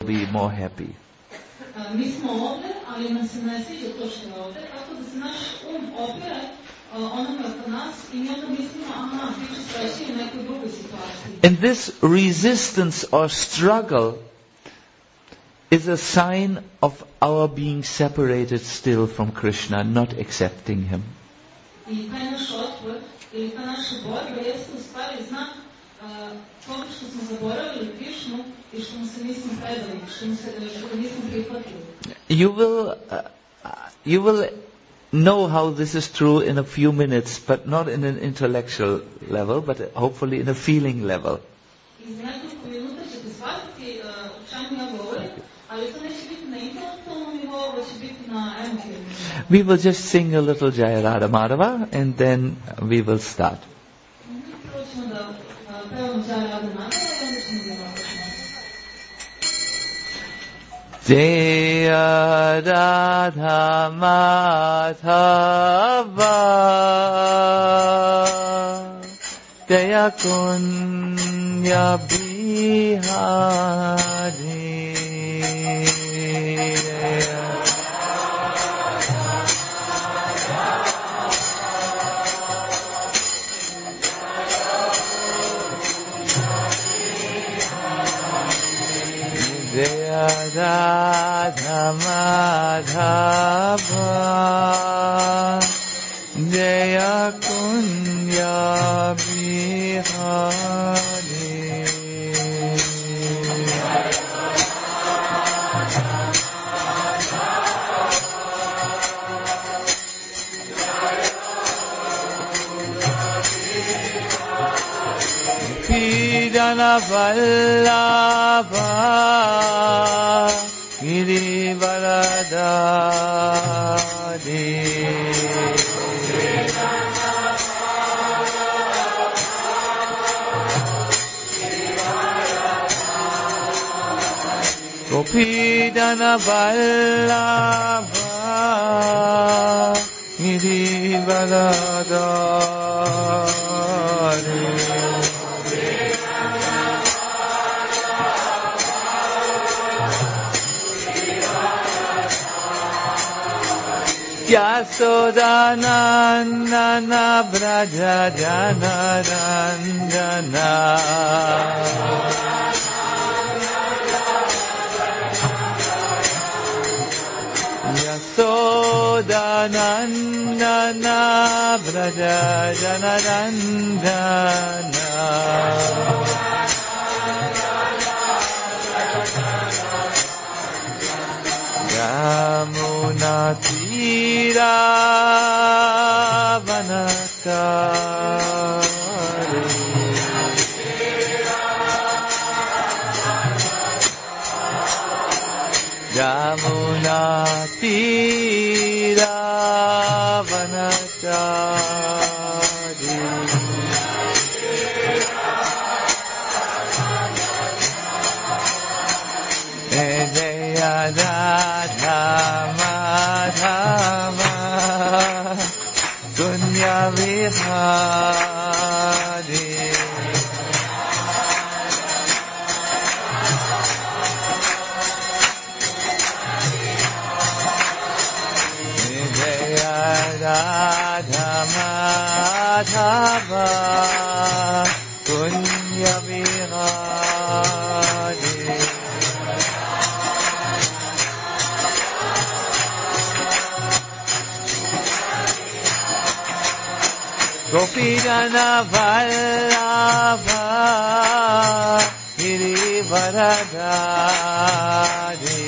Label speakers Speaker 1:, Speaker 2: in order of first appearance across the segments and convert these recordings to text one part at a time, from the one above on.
Speaker 1: be more happy.
Speaker 2: Mi smo ovdje, ali nam se ne sviđa to što je ovdje, tako da se naš opire onome oko nas i mi onda mislimo, bit će srećnije u nekoj drugoj situaciji.
Speaker 1: And this resistance or struggle is a sign of our being separated still from Krishna, not accepting Him.
Speaker 2: I taj naš otpor ili ta naša borba jeste u stvari znak toga što smo zaboravili Krishnu i što mu se nismo predali, što ga nismo prihvatili.
Speaker 1: You will know how this is true in a few minutes, but not in an intellectual level, but hopefully in a feeling level.
Speaker 2: Iz nekoliko minuta ćete shvatiti o čemu ja govorim, ali to neće biti na intelektualnom nivou, već će biti na emotivnom nivou.
Speaker 1: We will just sing a little Jaya Radha Madhava and then we will start.
Speaker 2: Prvo ćemo da pevamo Jaya Radha Madhava i onda ćemo da počnemo.
Speaker 1: Jaya Radha Madhava Jaya Kunya Bihari Jaya Radha Madhava Jaya Kunya Bihari Pidana Vallabha Girivaradari Gopidana Vallabha Girivaradari Yasodanandana Braja Janarandana Yasodanandana Braja Janarandana Yamuna Tira Vanatari Yamuna Tira Vanatari Jaya Radha Madhava Kunya Vihari Jaya Radha Madhava Kunya Vihari Gopidana Vallabha Girivaradari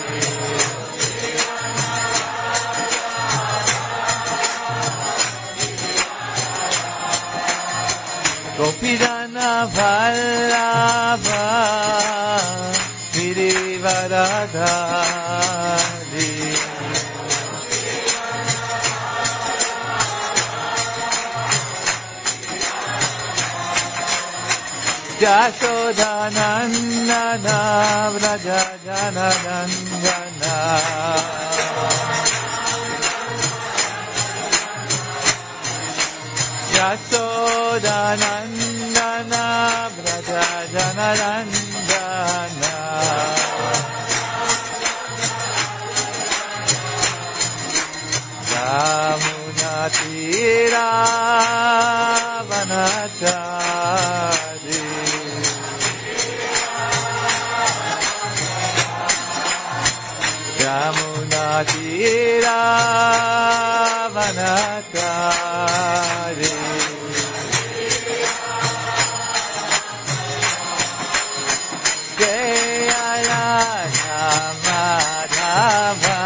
Speaker 1: Gopidana Vallabha Girivaradari Yashodanandana Vraja Janarandana Yashodanandana Vraja Janarandana Vanakari Jaya Radha Madhava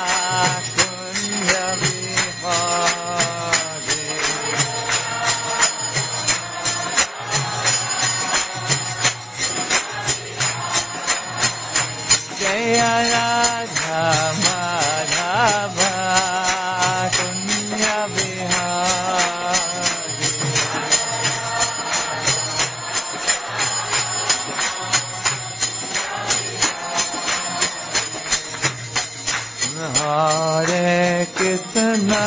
Speaker 1: Kunya Vihari Jaya Radha Madhava Kunya Vihari Hare Krishna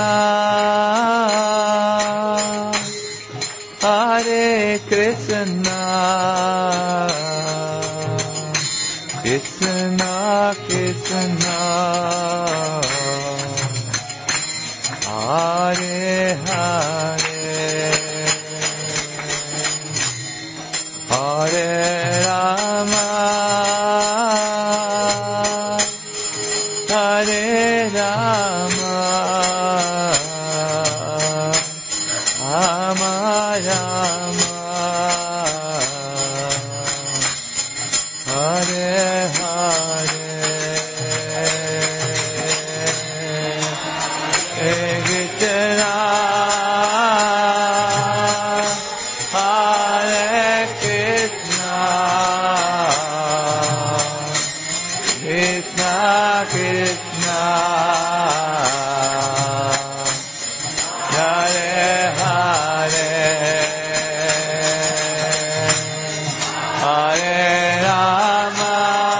Speaker 1: Hare Krishna Krishna Krishna Hare Hare Hare Rama Hare Rama Rama Rama Hare Hare Krishna Hare Krishna Krishna Krishna Hare Hare Hare Rama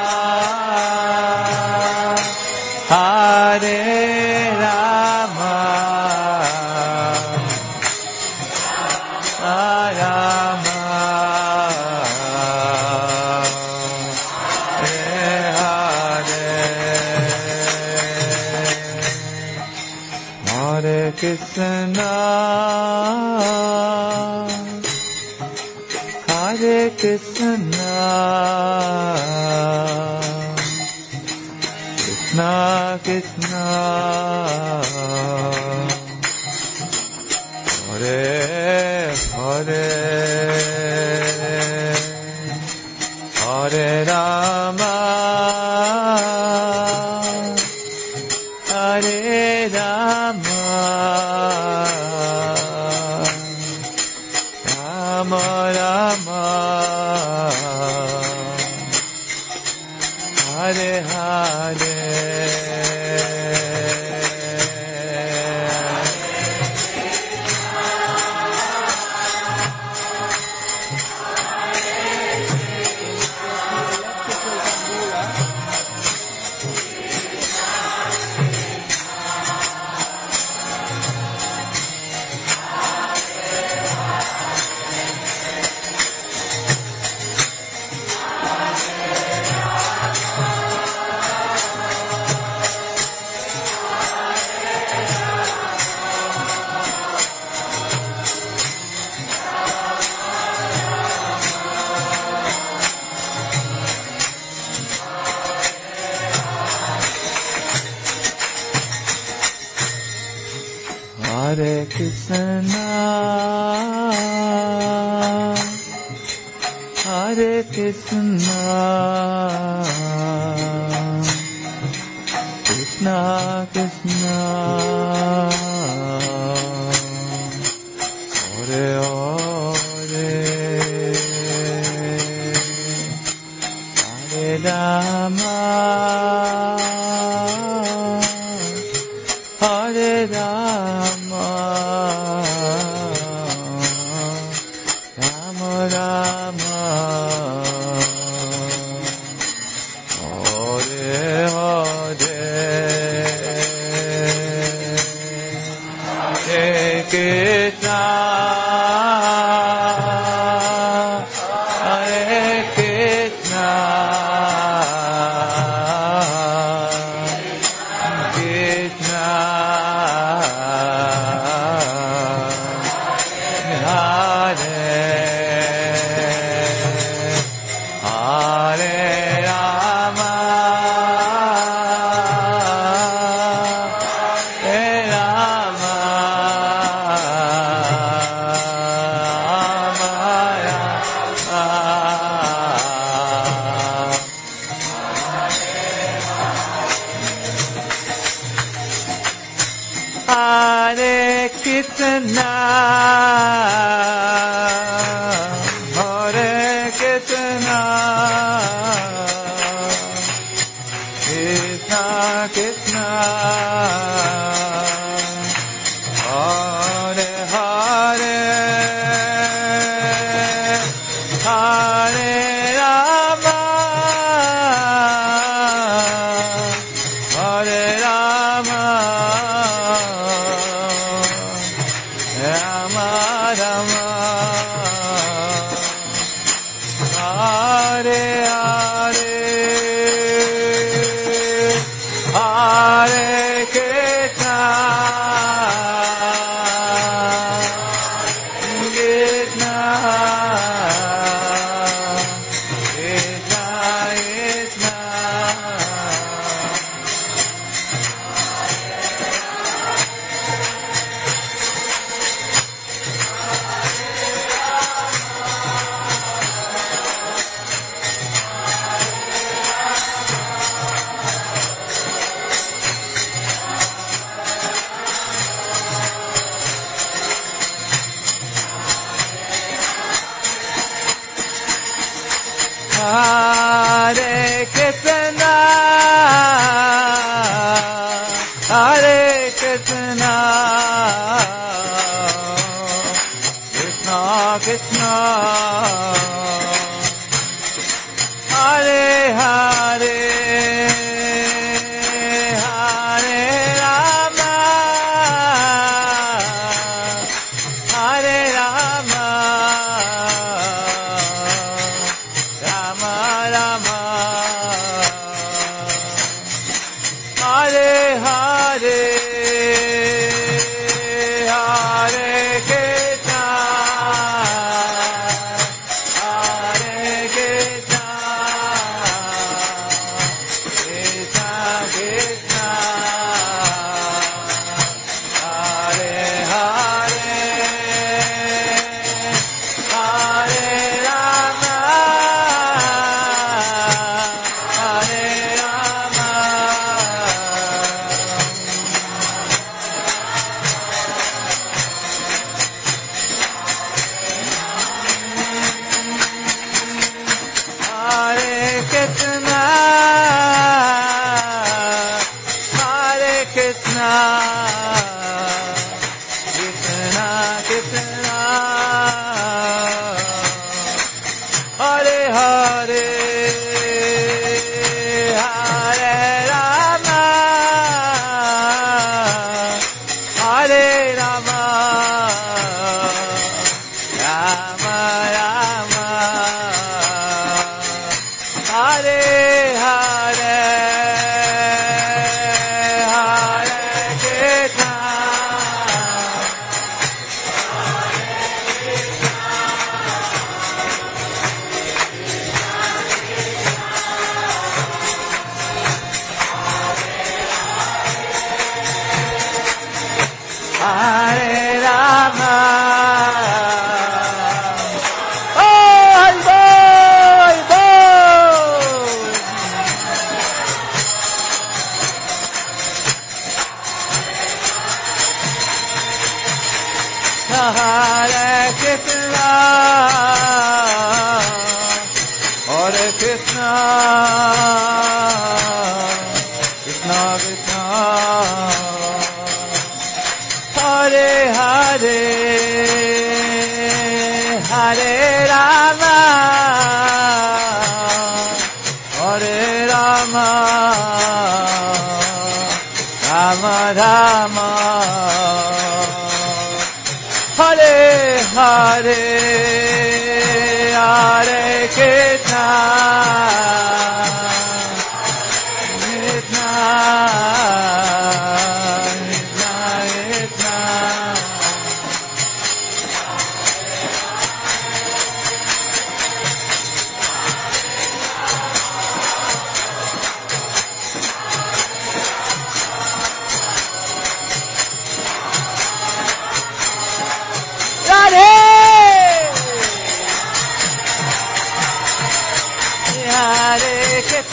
Speaker 1: Hare Rama Rama Hare Krishna Hare Krishna Krishna Krishna Hare Hare Hare Rama Hare Rama Rama Rama Hare Hare Hare Krishna Hare Krishna Krishna Krishna Hare Hare Hare Rama Hare Rama Rama Rama Hare Hare Hare Krishna Hare Krishna Krishna Krishna, Hare Krishna, Krishna Krishna, Hare Hare, Hare Rama, Hare Rama, Rama Rama, Hare Hare, Hare Krishna, Krishna, Krishna Krishna, Hare Krishna, Hare Krishna, Krishna Krishna, Hare Hare, Hare Rama, Hare Rama, Rama Rama, Hare Hare, Hare Krishna, Hare Krishna, Krishna Krishna, Hare Hare, Hare Rama, Hare Rama, Hare Krishna, Hare Krishna, Krishna Krishna, Hare Hare, Hare Rama, Hare Rama, Rama Rama, Hare Hare, Hare Krishna, Hare Rama. Oh, Haribo, Haribo. Hare Krishna, Hare Krishna, Krishna Krishna, Hare Hare, Hare Rama, Hare Rama, Rama Rama, Hare Hare, Hare Krishna, Krishna, Krishna Krishna, Radhe, Hare Krishna,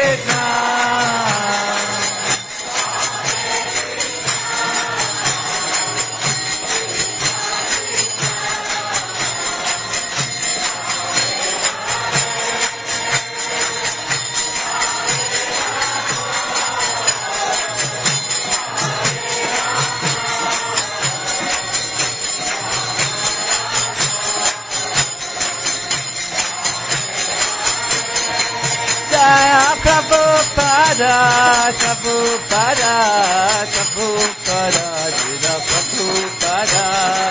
Speaker 1: Prabhupada, Prabhupada, Prabhupada, Jira Prabhupada.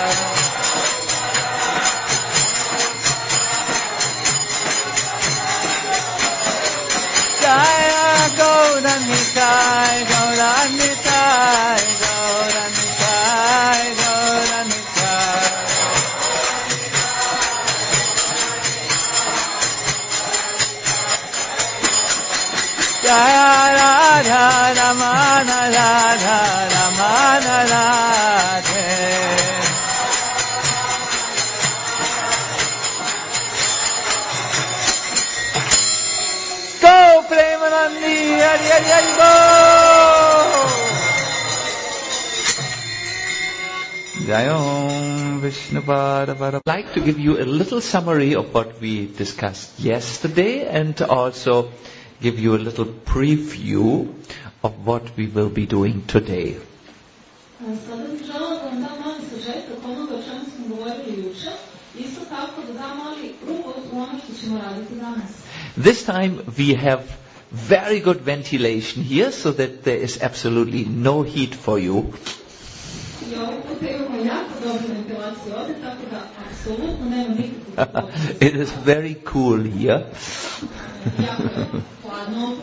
Speaker 1: Jaya Gauranitai, Gauranitai, Gauranitai, Gauranitai. Jaya Radha Ramana Radha Ramana Radhe. Go Premanandi Hari Hari Hari Go. Jayom Vishnupada Pada. I'd like to give you a little summary of what we discussed yesterday and also give you a little preview of what we will be doing today.
Speaker 2: Sada bih želela da vam dam mali sažetak onoga o čemu smo govorili juče, isto tako da dam mali uvod u ono što ćemo raditi danas.
Speaker 1: This time we have very good ventilation here so that there is absolutely no heat for you.
Speaker 2: I ovog puta imamo jako dobru ventilaciju ovdje, tako da apsolutno nema nikakvog topljenja.
Speaker 1: It is very cool here.
Speaker 2: Jako je hladno ovdje.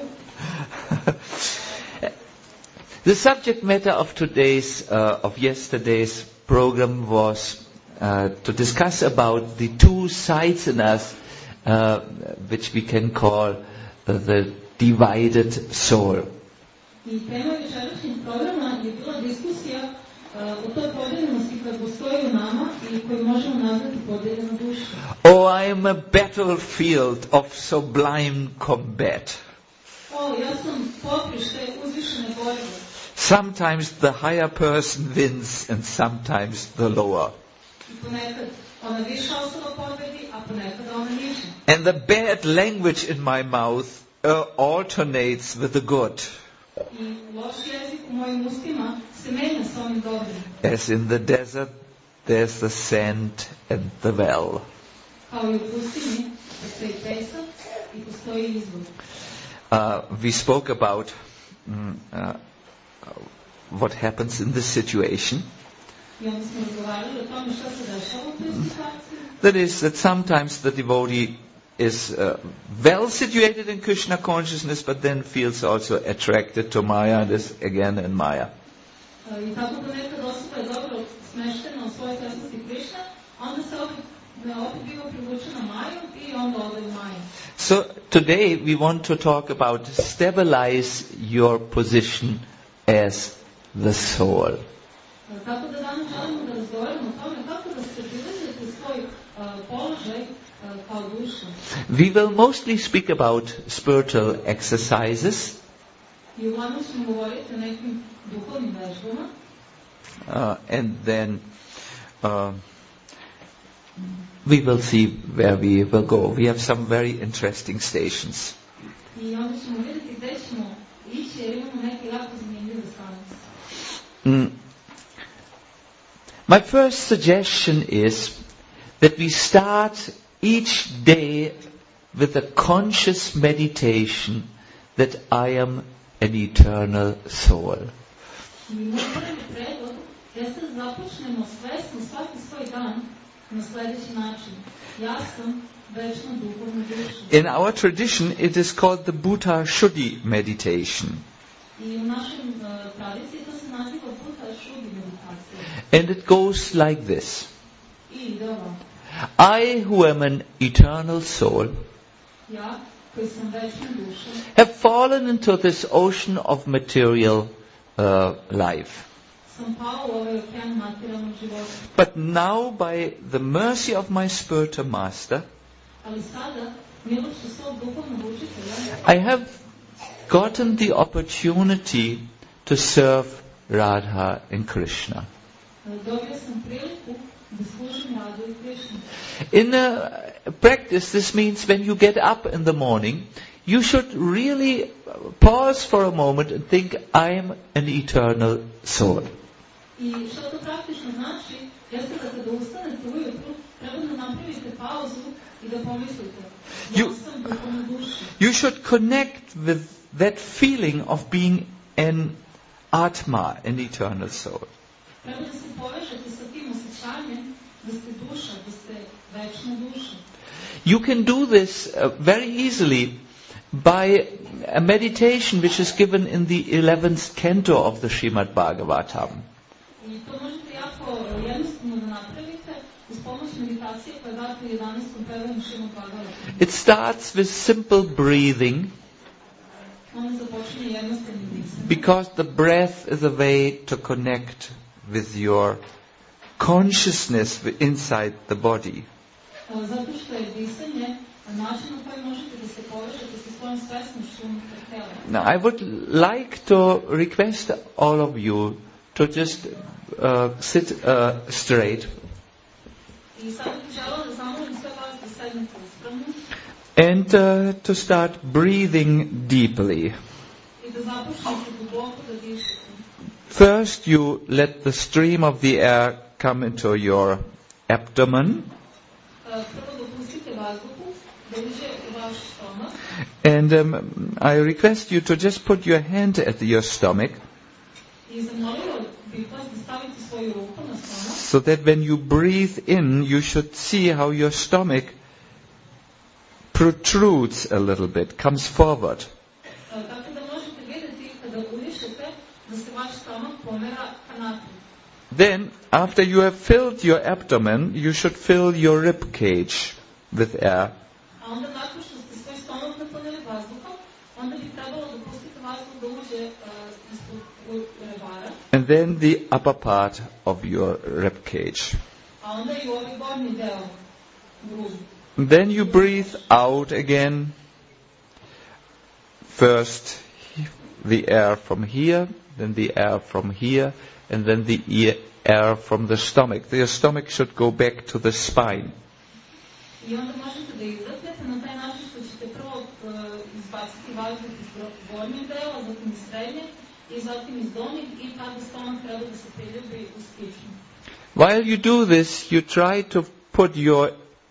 Speaker 1: The subject matter of yesterday's program was to discuss about the two sides in us, which we can call the divided soul.
Speaker 2: I tema večerašnjeg programa je bila diskusija o toj podijeljenosti koja postoji u nama i koju možemo nazvati podijeljena duša.
Speaker 1: Oh, I am a battlefield of sublime combat.
Speaker 2: Ja sam poprište uzvišene borbe.
Speaker 1: Sometimes the higher person wins and sometimes the lower.
Speaker 2: I ponekad ona viša osoba pobedi, a ponekad ona niža.
Speaker 1: And the bad language in my mouth alternates with the good.
Speaker 2: I loš jezik u mojim ustima se menja s onim dobrim.
Speaker 1: As in the desert, there's the sand and the well.
Speaker 2: Kao i u pustini, postoji pesak i postoji izvor.
Speaker 1: We spoke about what happens in this situation.
Speaker 2: I onda smo razgovarali o tome šta se dešava u toj situaciji.
Speaker 1: That is, that sometimes the devotee is well situated in Krishna consciousness, but then feels also attracted to Maya and is again in Maya.
Speaker 2: I tako da nekad osoba je dobro smeštena u svojoj svjesnosti Krishna, onda se opet biva privučena Maju i onda ode u Maju.
Speaker 1: So today we want to talk about stabilize your position as the soul.
Speaker 2: Tako da danas želimo da razgovaramo o tome kako da stabilizujete svoj položaj kao duša.
Speaker 1: We will mostly speak about spiritual exercises.
Speaker 2: I uglavnom ćemo govoriti o nekim duhovnim vežbama.
Speaker 1: And then we will see where we will go. We have some very interesting stations.
Speaker 2: I onda ćemo vidjeti gde ćemo ići jer imamo neke jako zanimljive stanice.
Speaker 1: My first suggestion is that we start each day with a conscious meditation that I am an eternal soul.
Speaker 2: I moj prvi predlog jeste da započnemo svesno svaki svoj dan na sljedeći način. Ja sam večna duhovna duša.
Speaker 1: In our tradition it is called the Bhuta Shuddhi meditation.
Speaker 2: I u našem tradiciji to se naziva Bhuta Shuddhi meditacija.
Speaker 1: And it goes like this.
Speaker 2: I ide ovako.
Speaker 1: I who am an eternal soul
Speaker 2: Ja, koji sam večna duša,
Speaker 1: have fallen into this ocean of material life.
Speaker 2: sam pao u ovaj okean materijalnog života.
Speaker 1: But now by the mercy of my spiritual master,
Speaker 2: Ali sada, milošću svog duhovnog učitelja,
Speaker 1: I have gotten the opportunity to serve Radha and Krishna.
Speaker 2: Dobio sam priliku da služim Radu i Krišnu.
Speaker 1: In practice, this means when you get up in the morning, you should really pause for a moment and think, I am an eternal soul.
Speaker 2: I što to praktično znači, jeste da kada ustanete ujutru, treba da napravite pauzu i da pomislite, ja sam duhovna duša.
Speaker 1: You should connect with that feeling of being an Atma, an eternal soul.
Speaker 2: Treba da se povežete sa tim osjećanjem da ste duša, da ste večna duša.
Speaker 1: You can do this very easily by a meditation which is given in the 11th canto of the Srimad Bhagavatam.
Speaker 2: I to možete jako jednostavno da napravite uz pomoć meditacije koja je data u 11. predanju Srimad Bhagavatam.
Speaker 1: It starts with simple breathing,
Speaker 2: Ona započinje jednostavnim disanjem.
Speaker 1: because the breath is a way to connect with your consciousness inside the body.
Speaker 2: Zato što je disanje način na koji možete da se povežete sa svojom svesnošću unutar tela.
Speaker 1: Now, I would like to request all of you to just sit straight
Speaker 2: I sada bih želela da zamolim sve vas da sednete uspravno
Speaker 1: and to start breathing deeply.
Speaker 2: i da započnete duboko da dišete.
Speaker 1: First, you let the stream of the air come into your abdomen,
Speaker 2: Prvo dopustite vazduhu da uđe u vaš stomak
Speaker 1: and I request you to just put your hand at your stomach,
Speaker 2: i zamolila bih vas da stavite svoju ruku na stomak,
Speaker 1: so that when you breathe in, you should see how your stomach protrudes a little bit, comes forward.
Speaker 2: tako da možete vidjeti kada udišete da se vaš stomak pomera ka naprijed.
Speaker 1: Then, after you have filled your abdomen, you should fill your rib cage with air.
Speaker 2: A onda nakon što ste svoj stomak napunili vazduhom, onda bi trebalo dopustiti vazduh da uđe ispod rebara,
Speaker 1: And then the upper part of your rib cage.
Speaker 2: a onda i u ovaj gornji deo grudu.
Speaker 1: Then you breathe out again. First the air from here, then the air from here, and then the air from the stomach. Your stomach should go back to the spine.
Speaker 2: I onda možete da izdahnete na taj način što ćete prvo izbaciti vazduh iz gornjeg dela, zatim iz srednjeg i zatim iz donjeg i tada stomak treba da se priljubi u stičnu.
Speaker 1: While you do this, you try to put your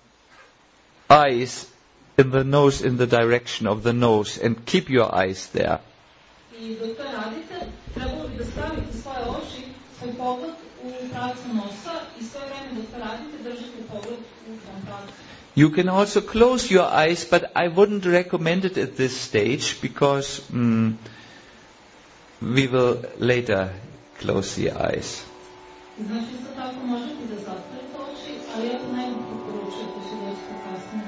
Speaker 1: eyes in the nose, in the direction of the nose, and keep your eyes there.
Speaker 2: I dok to radite, trebalo bi da stavite svoje oči, svoj pogled u pravcu nosa i sve vreme dok to radite držite pogled u tom pravcu.
Speaker 1: You can also close your eyes, but I wouldn't recommend it at this stage because we will later close the eyes.
Speaker 2: Znači isto tako možete da zatvorite oči, ali ja to ne bih preporučio, to će doći kasnije.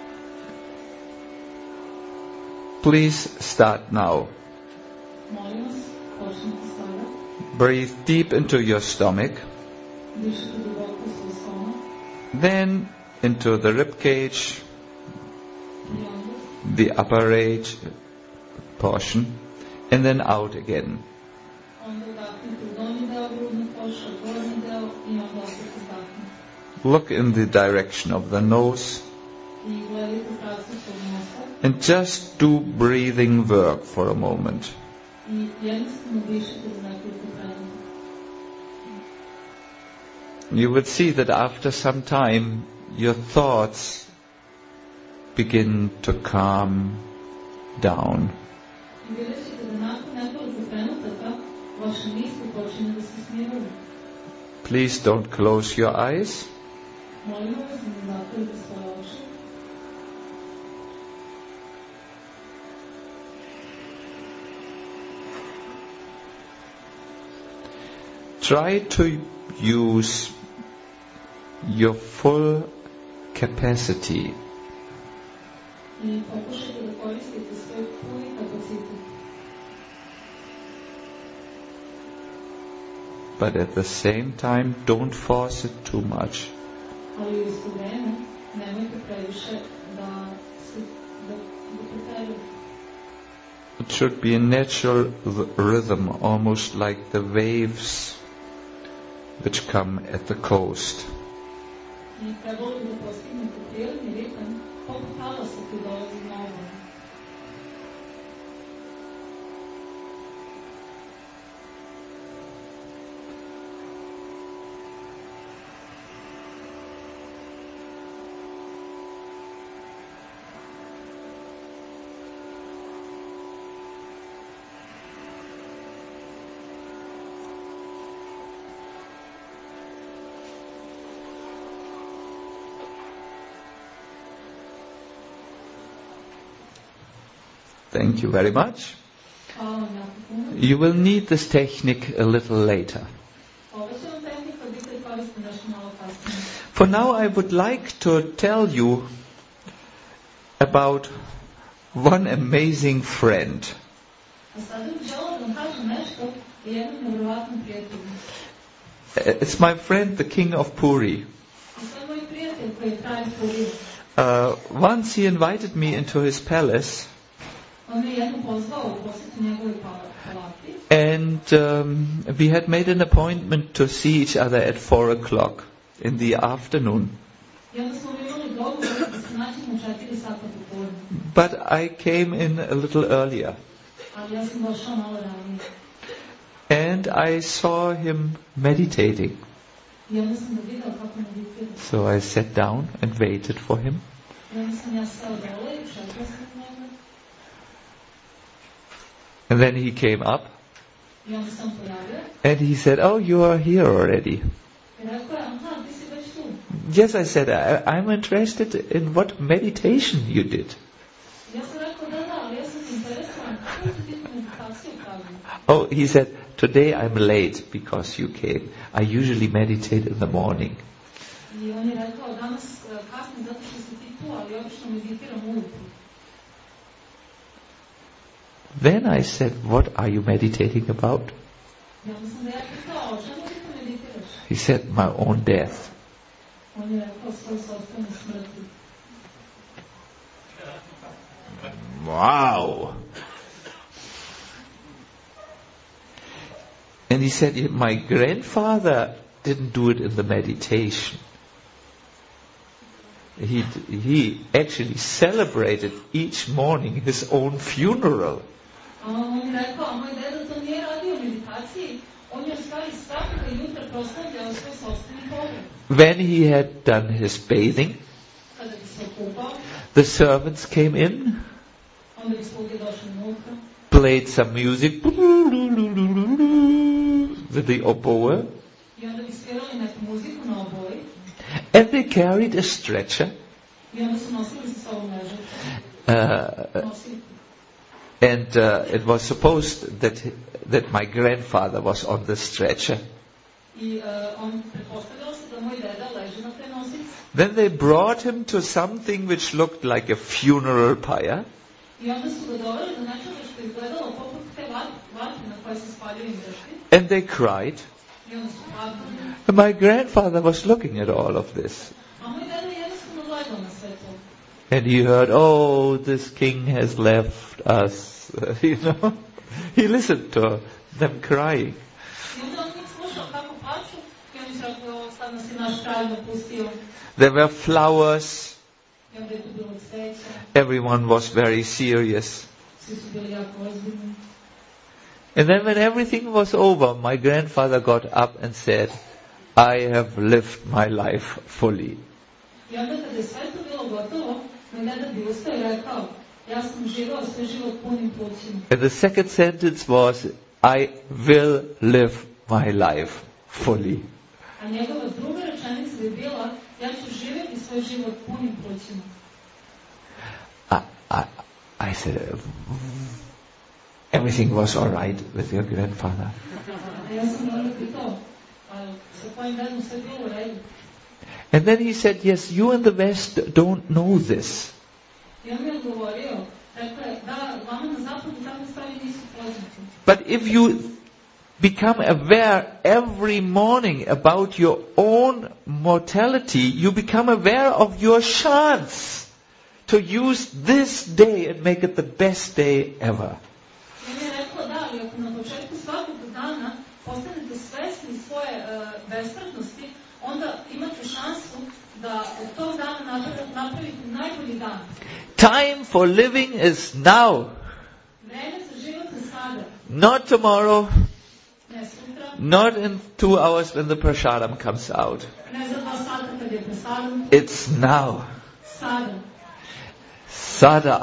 Speaker 1: Please start now.
Speaker 2: Molim vas, počnite sada.
Speaker 1: Breathe deep into your stomach,
Speaker 2: Dišite duboko u svoj stomak
Speaker 1: then into the rib cage,
Speaker 2: i onda
Speaker 1: the upper range portion, and then out again.
Speaker 2: onda udahnite u donji deo grudnog koša, gornji deo i onda opet udahnite.
Speaker 1: Look in the direction of the nose
Speaker 2: I gledajte pravcu svog nosa
Speaker 1: and just do breathing work for a moment.
Speaker 2: i jednostavno dišite za nekoliko trenutka.
Speaker 1: You will see that after some time your thoughts begin to calm down.
Speaker 2: I vidjet ćete da nakon nekoliko trenutaka vaše misli počinju da se smiruju.
Speaker 1: Please don't close your eyes.
Speaker 2: Molim vas da ne zatvorite svoje oči.
Speaker 1: Try to use your full capacity.
Speaker 2: I pokušajte da koristite svoj puni kapacitet.
Speaker 1: But at the same time, don't force it too much.
Speaker 2: Ali u isto vreme nemojte previše da preterujete.
Speaker 1: It should be a natural rhythm, almost like the waves which come at the coast.
Speaker 2: И trebalo bi da postignete prirodni ritam poput talasa koji dolazi na obalu.
Speaker 1: Thank you very much.
Speaker 2: Hvala vam jako puno.
Speaker 1: You will need this technique a little later.
Speaker 2: Ova će vam tehnika biti korisna nešto malo kasnije.
Speaker 1: For now I would like to tell you about one amazing friend.
Speaker 2: A sada bih želela da vam kažem nešto o jednom nevjerovatnom prijatelju.
Speaker 1: It's my friend, the King of Puri.
Speaker 2: I to je moj prijatelj koji je kralj Purije.
Speaker 1: Once he invited me into his palace,
Speaker 2: On me jednom pozvao u posjetu njegovoj palati.
Speaker 1: and we had made an appointment to see each other at 4 o'clock in the afternoon.
Speaker 2: I onda smo imali dogovor da se naćemo u 4 sata popodne.
Speaker 1: But I came in a little earlier,
Speaker 2: Ali ja sam došao malo ranije.
Speaker 1: and I saw him meditating.
Speaker 2: I onda sam ga vidjela kako meditira.
Speaker 1: So I sat down and waited for him.
Speaker 2: I onda sam ja seo dole i čekao sam njega.
Speaker 1: And then he came up
Speaker 2: I onda sam pojavio.
Speaker 1: and he said, "Oh, you are here already."
Speaker 2: I rekao je, aha, ti si već tu.
Speaker 1: Yes, I said, I'm interested in what meditation you did.
Speaker 2: Ja sam rekao, da, ali ja sam interesovan. Kako ti meditaciju pravim?
Speaker 1: Oh, he said, "Today I'm late because you came. I usually meditate in the morning."
Speaker 2: I on je rekao, danas kasnim zato što si ti tu, ali obično meditiram ujutru.
Speaker 1: Then I said, "What are you meditating about?"
Speaker 2: I onda sam ga ja pitao, o čemu ti to meditiraš?
Speaker 1: He said, "My own death."
Speaker 2: On je rekao, svoju sopstvenu smrti.
Speaker 1: Wow. And he said, "My grandfather didn't do it in the meditation. He actually celebrated each morning his own funeral."
Speaker 2: A on je rekao, a moj deda to nije radio u meditaciji, on je u stvari svakoga jutra proslavljao svoj sopstveni pogreb.
Speaker 1: When he had done his bathing,
Speaker 2: Kada bi se okupao,
Speaker 1: the servants came in,
Speaker 2: onda bi sluge došli unutra,
Speaker 1: played some music with the oboe,
Speaker 2: i onda bi svirali neku muziku na oboji,
Speaker 1: and they carried a stretcher,
Speaker 2: i onda su nosili sa sobom ležaču. Nosili.
Speaker 1: and it was supposed that my grandfather was on the stretcher.
Speaker 2: I on pretpostavljao se da moj deda leži na te nosici.
Speaker 1: Then they brought him to something which looked like a funeral pyre,
Speaker 2: I onda su ga doveli do nečega što je izgledalo poput te vatre na koje se spaljuju indršti.
Speaker 1: and they cried.
Speaker 2: I onda su padali.
Speaker 1: And my grandfather was looking at all of this,
Speaker 2: A moj deda je jednostavno gledao na sve to.
Speaker 1: and he heard, "Oh, this king has left us." He listened to them crying.
Speaker 2: I onda on njih slušao kako plaču i on je rekao, sad nas je naš kralj napustio.
Speaker 1: There were flowers.
Speaker 2: I onda je tu bilo cveća,
Speaker 1: Everyone was very serious.
Speaker 2: svi su bili jako ozbiljni.
Speaker 1: And then when everything was over, my grandfather got up and said, "I have lived my life fully."
Speaker 2: I onda kada je sve to bilo gotovo, moj deda bi ustao i rekao, ja sam živao sve život punim plućima.
Speaker 1: And the second sentence was, "I will live my life fully."
Speaker 2: A njegova druga rečenica bi bila, ja ću živjeti svoj život punim plućima.
Speaker 1: I said, everything was all right with your grandfather.
Speaker 2: A ja sam onda pitao, a sa tvojim dedom sve bilo u redu?
Speaker 1: And then he said, "Yes, you in the West don't know this.
Speaker 2: I on mi je odgovorio, rekao je, da, vama na zapadu takve stvari nisu poznate.
Speaker 1: But if you become aware every morning about your own mortality, you become aware of your chance to use this day and make it the best day ever."
Speaker 2: ali ako na početku svakog dana postanete svesni svoje bespratnosti, onda imate šansu da od tog dana napravite najbolji dan.
Speaker 1: Time for living is now.
Speaker 2: Vreme za život je sada.
Speaker 1: Not tomorrow.
Speaker 2: Ne sutra.
Speaker 1: Not in 2 hours when the prasadam comes out.
Speaker 2: Ne za 2 sata kad je prasadam.
Speaker 1: It's now.
Speaker 2: Sada.
Speaker 1: Sada.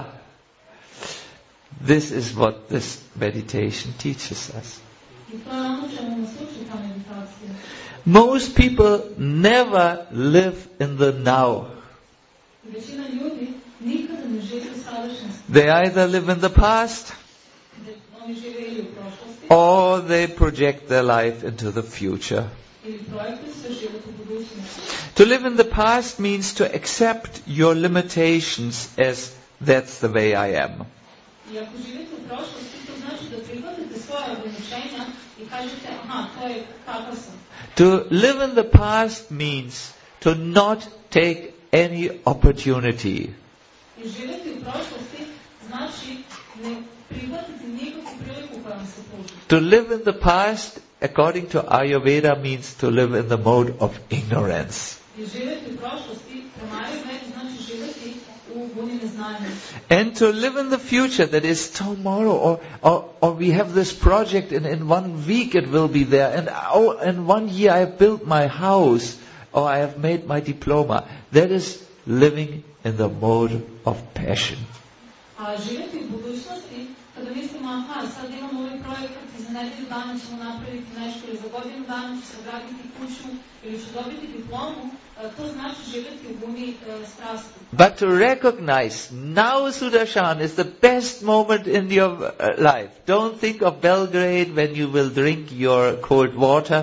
Speaker 1: This is what this meditation teaches us.
Speaker 2: I to je ono čemu nas uči ta meditacija.
Speaker 1: Most people never live in the now.
Speaker 2: Većina ljudi nikada ne živi u sadašnjosti.
Speaker 1: They either live in the past
Speaker 2: Oni žive ili u prošlosti,
Speaker 1: or they project their life into the future.
Speaker 2: ili projektuju svoj život u budućnosti.
Speaker 1: To live in the past means to accept your limitations as that's the way I am.
Speaker 2: I ako živite u prošlosti, to znači da prihvatite svoje ograničenja i kažete, aha, to je kakav sam.
Speaker 1: To live in the past means to not take any opportunity.
Speaker 2: I živjeti u prošlosti znači ne prihvatiti nikakvu priliku koja vam se pruži.
Speaker 1: To live in the past, according to Ayurveda, means to live in the mode of ignorance.
Speaker 2: I živjeti u prošlosti, prema Ayurvedi, znači živjeti u guni neznanja.
Speaker 1: And to live in the future, that is tomorrow, or we have this project and in 1 week it will be there, and in 1 year I have built my house, or I have made my diploma. That is living in the mode of passion.
Speaker 2: A živjeti u budućnosti, kada mislimo, aha, sad imamo ovaj projekat i za nedelju dana ćemo napraviti nešto, ili za godinu dana ću sagraditi kuću, ili ću dobiti diplomu, to znači živjeti u guni strasti.
Speaker 1: But to recognize now Sudarshan is the best moment in your life. Don't think of Belgrade when you will drink your cold water.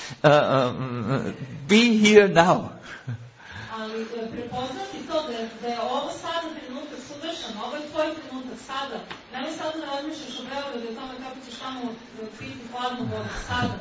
Speaker 1: Be here now.
Speaker 2: Ali prepoznati to da je ovo sada trenutak Sudaršan, ovo je tvoj trenutak sada. Nemoj sada da razmišljaš o Beogradu i o tome kako ćeš tamo piti hladnu vodu sada.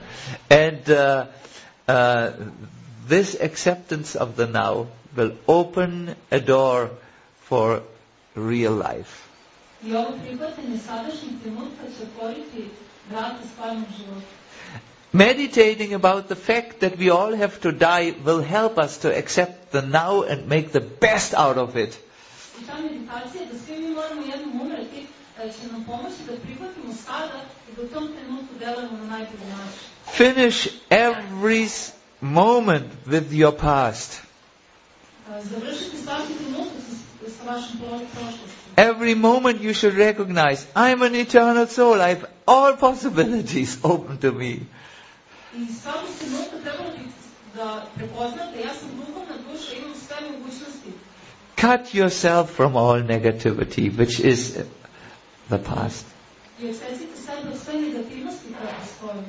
Speaker 1: And this acceptance of the now will open a door for real life.
Speaker 2: I ovo prihvatanje sadašnjeg trenutka će otvoriti vrata stvarnog života.
Speaker 1: Meditating about the fact that we all have to die will help us to accept the now and make the best out of it.
Speaker 2: I ta meditacija da svi mi moramo jednom umreti će nam pomoći da prihvatimo sada i da u tom trenutku delujemo na najbolji način.
Speaker 1: Finish every moment with your past.
Speaker 2: Završiti svaki trenutak sa vašom prošlošću.
Speaker 1: Every moment you should recognize, I'm an eternal soul, I have all possibilities open to me.
Speaker 2: I svaki trenutka trebalo bi da prepoznate, ja sam duhovna duša, imam sve mogućnosti.
Speaker 1: Cut yourself from all negativity, which is the past.
Speaker 2: I odsecite sebe od sve negativnosti koje postoje.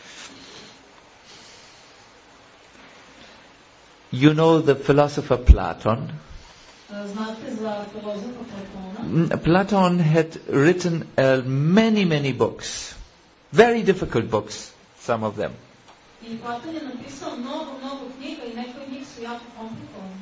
Speaker 1: You know the philosopher Platon?
Speaker 2: Znate za filozofa Platona?
Speaker 1: Platon had written many books. Very difficult books, some of them.
Speaker 2: I Platon je napisao mnogo knjiga i neke od njih su jako komplikovane.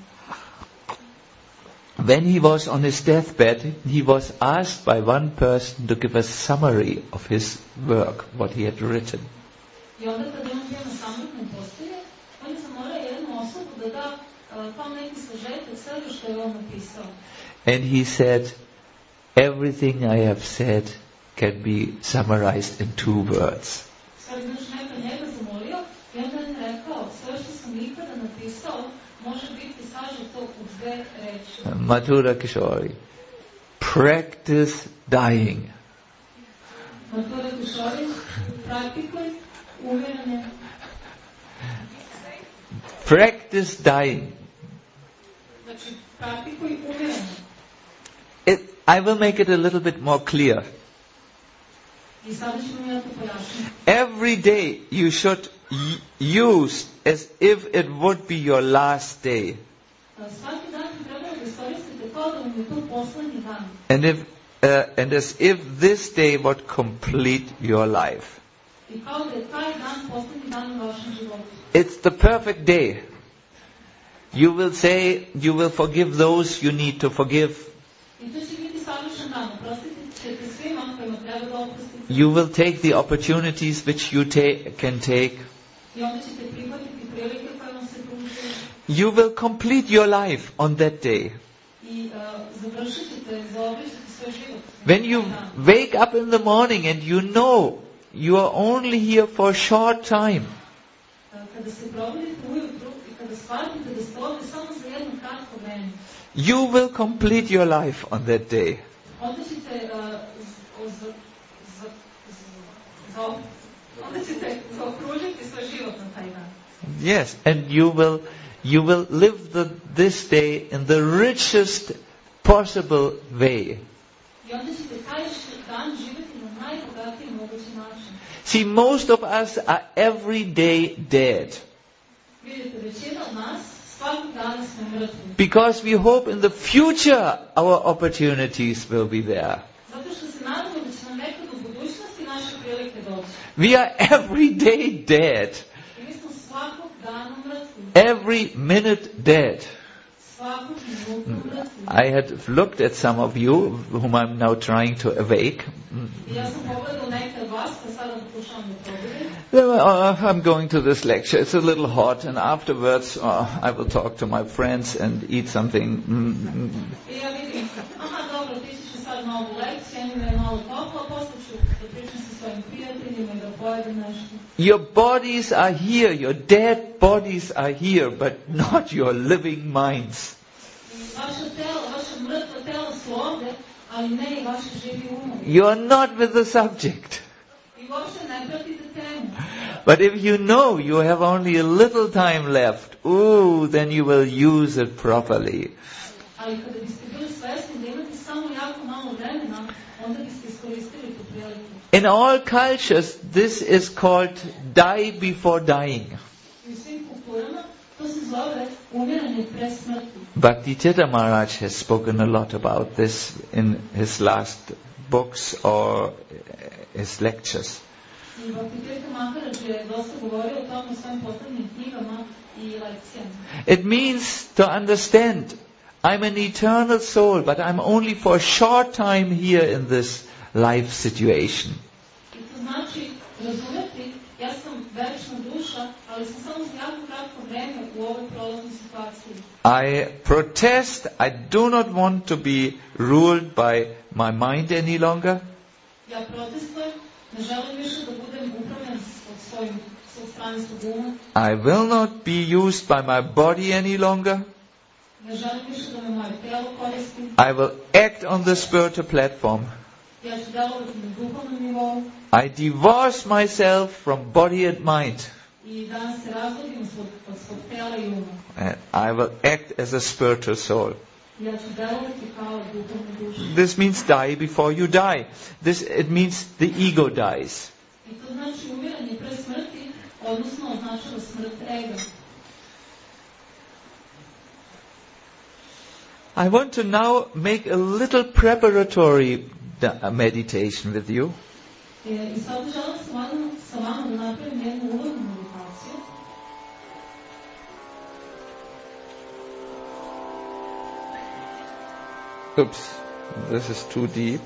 Speaker 1: When he was on his deathbed, he was asked by one person to give a summary of his work, what he had written.
Speaker 2: I onda kada je on bio na samrtnoj postelji, on je zamolio jednu osobu da da kao neki sažetak svega što je on napisao.
Speaker 1: And he said, everything I have said can be summarized in 2 words.
Speaker 2: Sad znaš neka njega zamolio i onda je rekao, sve što sam ikada napisao može biti sažeto u 2 reči.
Speaker 1: Madhura Kishori, practice dying.
Speaker 2: Madhura Kishori, praktikuj umiranje.
Speaker 1: Practice dying.
Speaker 2: Znači, praktikuj umiranje.
Speaker 1: I will make it a little bit more clear.
Speaker 2: I sada ćemo ja to pojasniti.
Speaker 1: Every day you should use as if it would be your last day.
Speaker 2: Svaki dan trebalo da iskoristite kao da vam je to poslednji dan.
Speaker 1: And as if this day would complete your life.
Speaker 2: I kao da je taj dan poslednji dan u vašem životu.
Speaker 1: It's the perfect day. You will say, you will forgive those you need to forgive.
Speaker 2: I to će biti savršen dan. Oprostite ćete svima kojima treba da oprostite седмица.
Speaker 1: You will take the opportunities which you can take.
Speaker 2: И onda ćete prihvatiti prilike koje vam se pružaju.
Speaker 1: You will complete your life on that day.
Speaker 2: I završit ćete, zaobići svoj život.
Speaker 1: When you wake up in the morning and you know you are only here for a short time,
Speaker 2: Kada se probudite ujutru i kada shvatite da ste ovdje samo za jedno kratko vreme,
Speaker 1: you will complete your life on that day.
Speaker 2: onda ćete zaokružiti svoj život na taj dan.
Speaker 1: Yes, and you will live this day in the richest possible way.
Speaker 2: I onda ćete taj dan živjeti na najbogatiji mogući način.
Speaker 1: See, most of us are every day dead
Speaker 2: Vidite, većina od nas svakog dana smo mrtvi.
Speaker 1: because we hope in the future our opportunities will be there.
Speaker 2: Zato što se nadamo da će nam nekad u budućnosti naše prilike doći.
Speaker 1: We are every day dead,
Speaker 2: I mi smo svakog dana mrtvi.
Speaker 1: every minute dead.
Speaker 2: Svakog minuta mrtvi.
Speaker 1: I had looked at some of you whom I'm now trying to awake.
Speaker 2: I ja sam pogledala neke od vas, pa sada pokušavam da probudim.
Speaker 1: I'm going to this lecture. It's a little hot, and afterwards I will talk to my friends and eat something.
Speaker 2: I ja vidim, dobro, otići ću sad na ovu lekciju, njima je malo toplo, posle ću da pričam sa svojim prijateljima i da pojedem nešto.
Speaker 1: Your bodies are here, your dead bodies are here, but not your living minds.
Speaker 2: I vaše telo, vaše mrtvo telo su ovdje, ali ne i vaše živi umom.
Speaker 1: You are not with the subject.
Speaker 2: I uopšte ne pratite temu.
Speaker 1: But if you know you have only a little time left, then you will use it properly.
Speaker 2: Ali kada biste bili svesni da imate samo jako malo vremena, onda biste iskoristili tu priliku.
Speaker 1: In all cultures, this is called die before dying.
Speaker 2: I u svim kulturama to se zove umiranje pre smrti.
Speaker 1: Bhakti-Tirtha Maharaj has spoken a lot about this in his last books or his lectures.
Speaker 2: I Bhakti-Tirtha Maharaj je dosta govorio o tome u svojim poslednjim knjigama i lekcijama.
Speaker 1: It means to understand, I'm an eternal soul, but I'm only for a short time here in this life situation.
Speaker 2: I to znači razumeti, ja sam večna duša, ali sam samo za jako kratko vreme u ovoj prolaznoj situaciji.
Speaker 1: I protest, I do not want to be ruled by my mind any longer.
Speaker 2: Ja protestujem, ne želim više da budem upravljan od svog straničkog uma.
Speaker 1: I will not be used by my body any longer.
Speaker 2: Ne želim više da me moje telo koristi.
Speaker 1: I will act on the spiritual platform.
Speaker 2: Ja ću delovati na duhovnom nivou.
Speaker 1: I divorce myself from body and mind.
Speaker 2: I danas se razvodim od svog tela i uma.
Speaker 1: And I will act as a spiritual soul.
Speaker 2: Ja ću delovati kao duhovna duša.
Speaker 1: This means die before you die. It means the ego dies.
Speaker 2: I to znači umiranje pre smrti, odnosno označava smrt ega.
Speaker 1: I want to now make a little preparatory meditation with you.
Speaker 2: I sad želim sa vama da napravim jednu uvodnu meditaciju.
Speaker 1: Oops, this is too deep.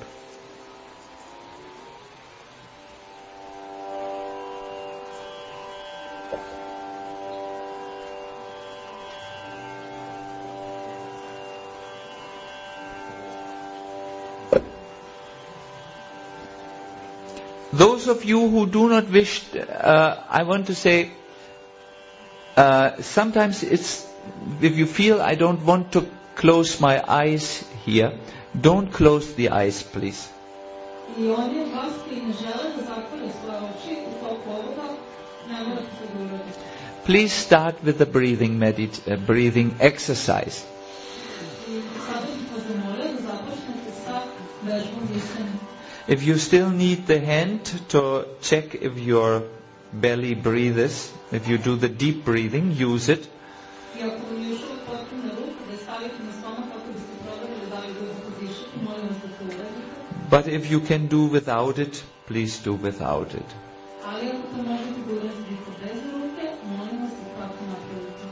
Speaker 1: Those of you who do not wish, I want to say, sometimes it's, if you feel I don't want to close my eyes here, don't close the eyes, please.
Speaker 2: I oni od vas koji ne žele da zatvore svoje oči u toku ovoga, ne morate to da uradite.
Speaker 1: Please start with the breathing exercise.
Speaker 2: I sada bih vas zamolila da započnete sa vežbom disanja.
Speaker 1: If you still need the hand to check if your belly breathes, if you do the deep breathing, use it.
Speaker 2: I ako vam je još uvijek potrebna ruka da je stavite na stomak kako biste proverili da li duboko dišete, molim vas da to uradite.
Speaker 1: But if you can do without it, please do without it.
Speaker 2: Ali ako to možete da uradite bez ruke, molim vas da tako napravite.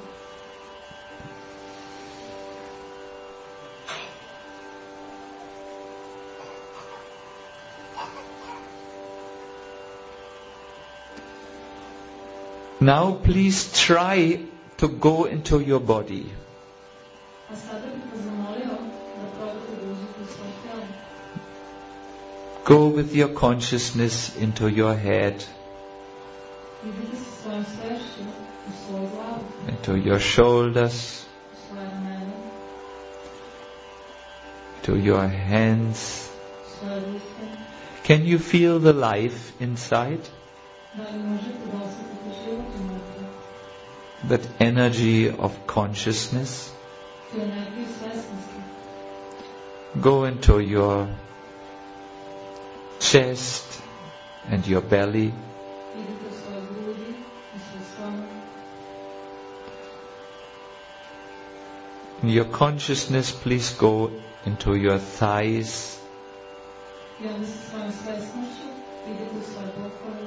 Speaker 1: Now please try to go into your body.
Speaker 2: А sada bih vas zamolio da probate da uđete u svoje telo.
Speaker 1: Go with your consciousness into your head,
Speaker 2: Idite sa svojom svešću u svoju glavu,
Speaker 1: into your shoulders,
Speaker 2: u svoje ramena,
Speaker 1: to your hands.
Speaker 2: u svoje ruke.
Speaker 1: Can you feel the life inside?
Speaker 2: Da li možete da osjetite život unutra,
Speaker 1: That energy of consciousness?
Speaker 2: tu energiju svesnosti?
Speaker 1: Go into your chest and your belly.
Speaker 2: Idite u svoje grudi, u svoj stomak.
Speaker 1: In your consciousness, please go into your thighs,
Speaker 2: I onda sa svojom svesnošću idete u svoje bokove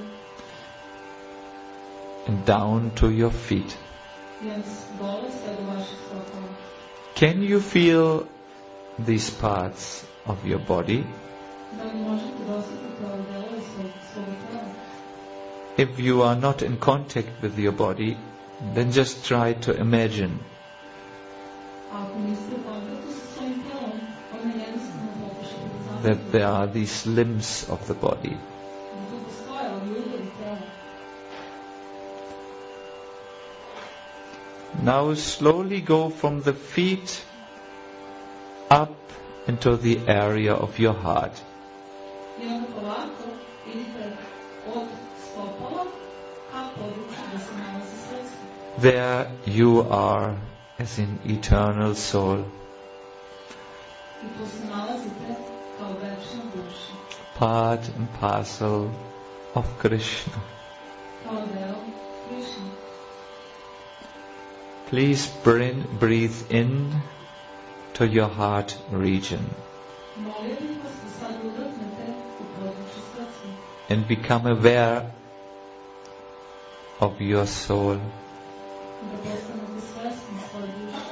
Speaker 1: and down to your feet.
Speaker 2: i onda dole sve do vaših stopala.
Speaker 1: Can you feel these parts of your body?
Speaker 2: Da li možete da osjetite ove delove svoga tela?
Speaker 1: If you are not in contact with your body, then just try to imagine
Speaker 2: A ako niste u kontaktu sa svojim telom, onda jednostavno pokušajte da
Speaker 1: that
Speaker 2: zamislite
Speaker 1: there are these limbs of the body.
Speaker 2: da tu postoje ovi udeli tela.
Speaker 1: Now slowly go from the feet up into the area of your heart.
Speaker 2: I onda polako idite od stopala ka području gde se nalazi srce.
Speaker 1: There you are as an eternal soul,
Speaker 2: I tu se nalazite kao večna duša,
Speaker 1: part and parcel of Krishna.
Speaker 2: kao deo Krišne.
Speaker 1: Please breathe in to your heart region
Speaker 2: Molio bih vas da sad udahnete u području srca
Speaker 1: and become aware of your soul.
Speaker 2: i da postanete svesni svoje duše.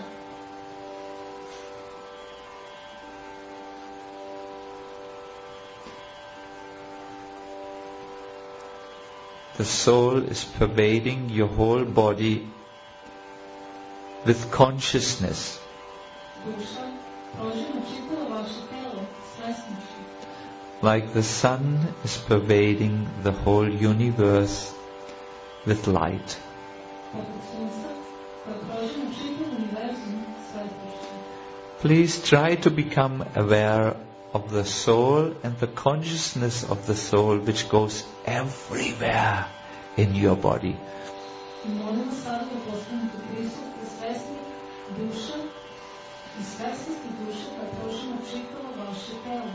Speaker 1: The soul is pervading your whole body with consciousness.
Speaker 2: Duša prožima čitavo vaše telo svesnošću,
Speaker 1: Like the sun is pervading the whole universe with light.
Speaker 2: poput sunca, koje prožima čitav univerzum svetlošću.
Speaker 1: Please try to become aware of the soul and the consciousness of the soul which goes everywhere in your body.
Speaker 2: I molimo sada da postanete prisutni, svesni duša i svesnosti duše koja prožima čitavo vaše telo.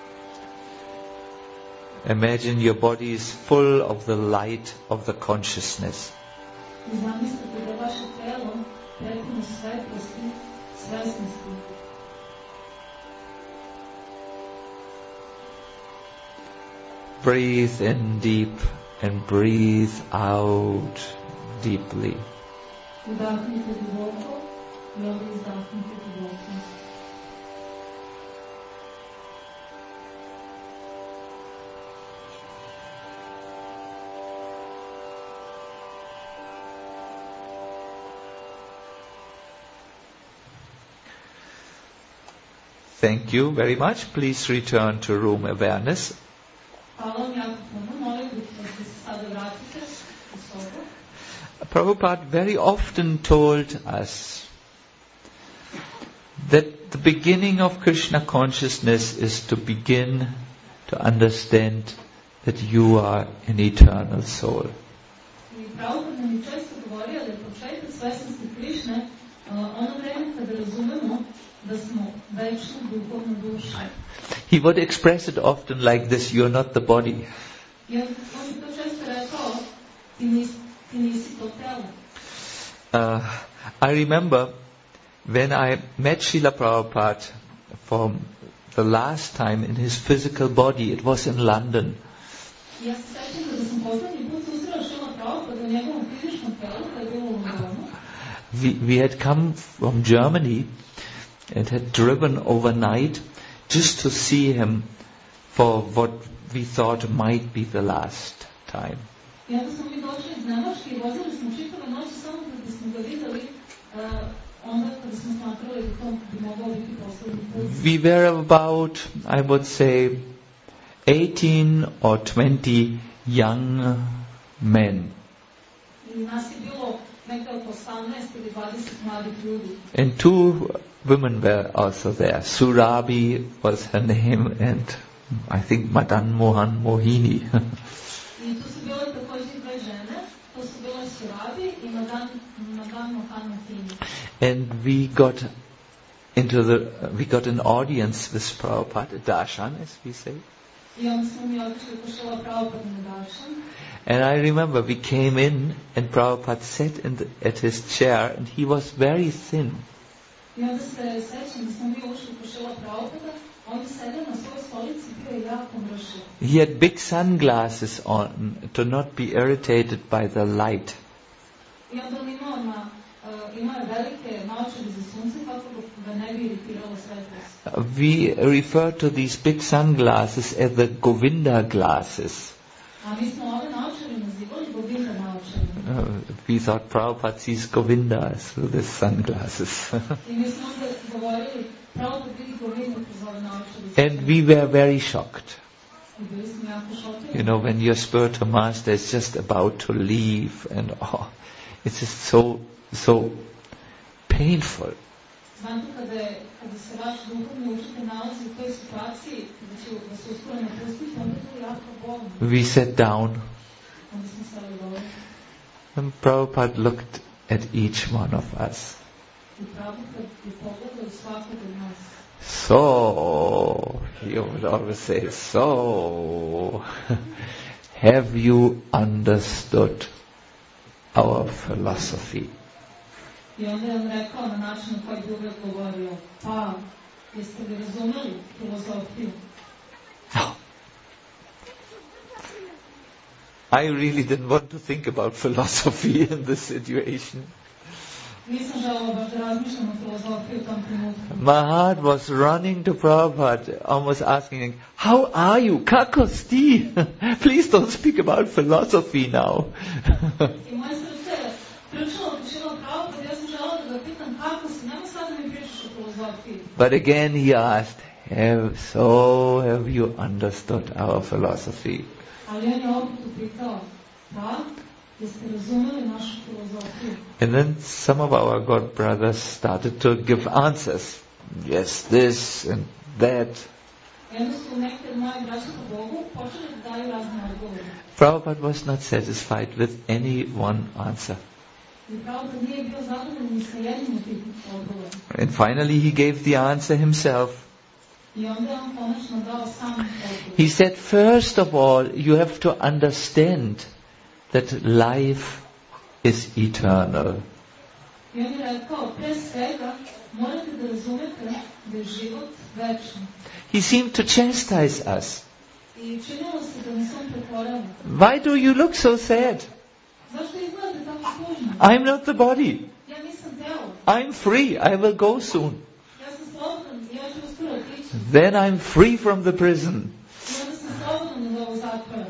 Speaker 1: Imagine your body is full of the light of the consciousness.
Speaker 2: I zamislite da vaše telo prepuno svetlosti, svesnosti.
Speaker 1: Breathe in deep and breathe out deeply.
Speaker 2: Udahnite duboko i onda izdahnite duboko.
Speaker 1: Thank you very much. Please return to room awareness.
Speaker 2: Hvala vam jako puno. Molio bih vas da se sada vratite u sobu.
Speaker 1: Prabhupada very often told us that the beginning of Krishna consciousness is to begin to understand that you are an eternal soul.
Speaker 2: I Prabhupada nam je često govorio da je početak svesnosti Krišne ono vreme kada razumemo da smo večna duhovna duša.
Speaker 1: He would express it often like this: you are not the body.
Speaker 2: I on je to često rekao, ti nisi to telo.
Speaker 1: I remember when I met Srila Prabhupada for the last time in his physical body, it was in London.
Speaker 2: Ja se sjećam kada sam poslednji put susrela Srila Prabhupada u njegovom fizičkom telu, kada je bilo u Londonu.
Speaker 1: We had come from Germany and had driven overnight just to see him for what we thought might be the last time.
Speaker 2: I onda smo mi došli iz Nemačke i vozili smo čitave noći samo da bismo ga videli onda kada smo smatrali da to bi mogao biti poslednji put.
Speaker 1: We were about, I would say, 18 or 20 young men.
Speaker 2: I nas je bilo nekada oko 18 ili 20 mladih ljudi.
Speaker 1: And two women were also there. Surabi was her name, and I think Madan Mohan Mohini.
Speaker 2: I tu su bile također dve žene, to su bile Surabi i Madan Mohan Mohini.
Speaker 1: And we got an audience with Prabhupada, a darshan, as we say.
Speaker 2: I onda smo mi otišli po Šrila Prabhupada na darshan.
Speaker 1: And I remember we came in and Prabhupada sat at his chair and he was very thin.
Speaker 2: I onda se sećam da smo mi ušli po Šrila Prabhupada, on je sedio na svojoj stolici i bio jako mršav.
Speaker 1: He had big sunglasses on to not be irritated by the light.
Speaker 2: I onda on imao velike naočare za sunce kako ga ne bi iritiralo svetlost.
Speaker 1: We refer to these big sunglasses as the Govinda glasses.
Speaker 2: A mi smo ove naočare nazivali Govinda naočare.
Speaker 1: We thought Prabhupada sees Govinda through the sunglasses.
Speaker 2: I mi smo onda govorili, Prabhupada vidi Govinda kroz ove naočare.
Speaker 1: And we were very shocked.
Speaker 2: I bili smo jako šokirani.
Speaker 1: You know, when your spiritual master is just about to leave and it's just so painful.
Speaker 2: Znate, kada se vaš duhovni učitelj nalazi u toj situaciji, kada će vas uskoro napustiti, onda je to jako bolno.
Speaker 1: We sat down
Speaker 2: Onda smo stali dole.
Speaker 1: and Prabhupada looked at each one of us.
Speaker 2: I Prabhupada je pogledao svakog od nas.
Speaker 1: So, he would always say, so, have you understood our philosophy?
Speaker 2: I onda je on rekao na način na koji bi uvijek govorio, pa, jeste li razumeli filozofiju?
Speaker 1: I really didn't want to think about philosophy in this situation.
Speaker 2: Nisam želao baš da razmišljam o filozofiji u tom trenutku.
Speaker 1: My heart was running to Prabhupada, almost asking him, how are you? Kako sti? Please don't speak about philosophy now.
Speaker 2: I moje srce je trčalo po Šrila Prabhupada, ja sam želao da ga pitam kako si, nema sad da mi pričaš o filozofiji.
Speaker 1: But again he asked, have you understood our philosophy?
Speaker 2: Ali on je opet upitao, pa, jeste razumeli našu filozofiju?
Speaker 1: And then some of our God brothers started to give answers. Yes, this and that.
Speaker 2: I onda su neke od mojih braća po Bogu počeli da daju razne odgovore.
Speaker 1: Prabhupada was not satisfied with any one answer.
Speaker 2: I Prabhupada nije bio zadovoljan ni sa jednim od tih odgovora.
Speaker 1: And finally he gave the answer himself.
Speaker 2: I onda je on konačno dao sam odgovor.
Speaker 1: He said, first of all, you have to understand that life is eternal.
Speaker 2: I on je rekao, pre svega, morate da razumete da je život večan.
Speaker 1: He seemed to chastise us.
Speaker 2: I činilo se da nas on prekorava.
Speaker 1: Why do you look so sad?
Speaker 2: Zašto izgledate tako tužno?
Speaker 1: I'm not the body.
Speaker 2: Ja nisam telo.
Speaker 1: I'm free. I will go soon.
Speaker 2: Ja sam slobodan i ja ću uskoro otići.
Speaker 1: Then I'm free from the prison.
Speaker 2: I onda sam slobodan od ovog zatvora.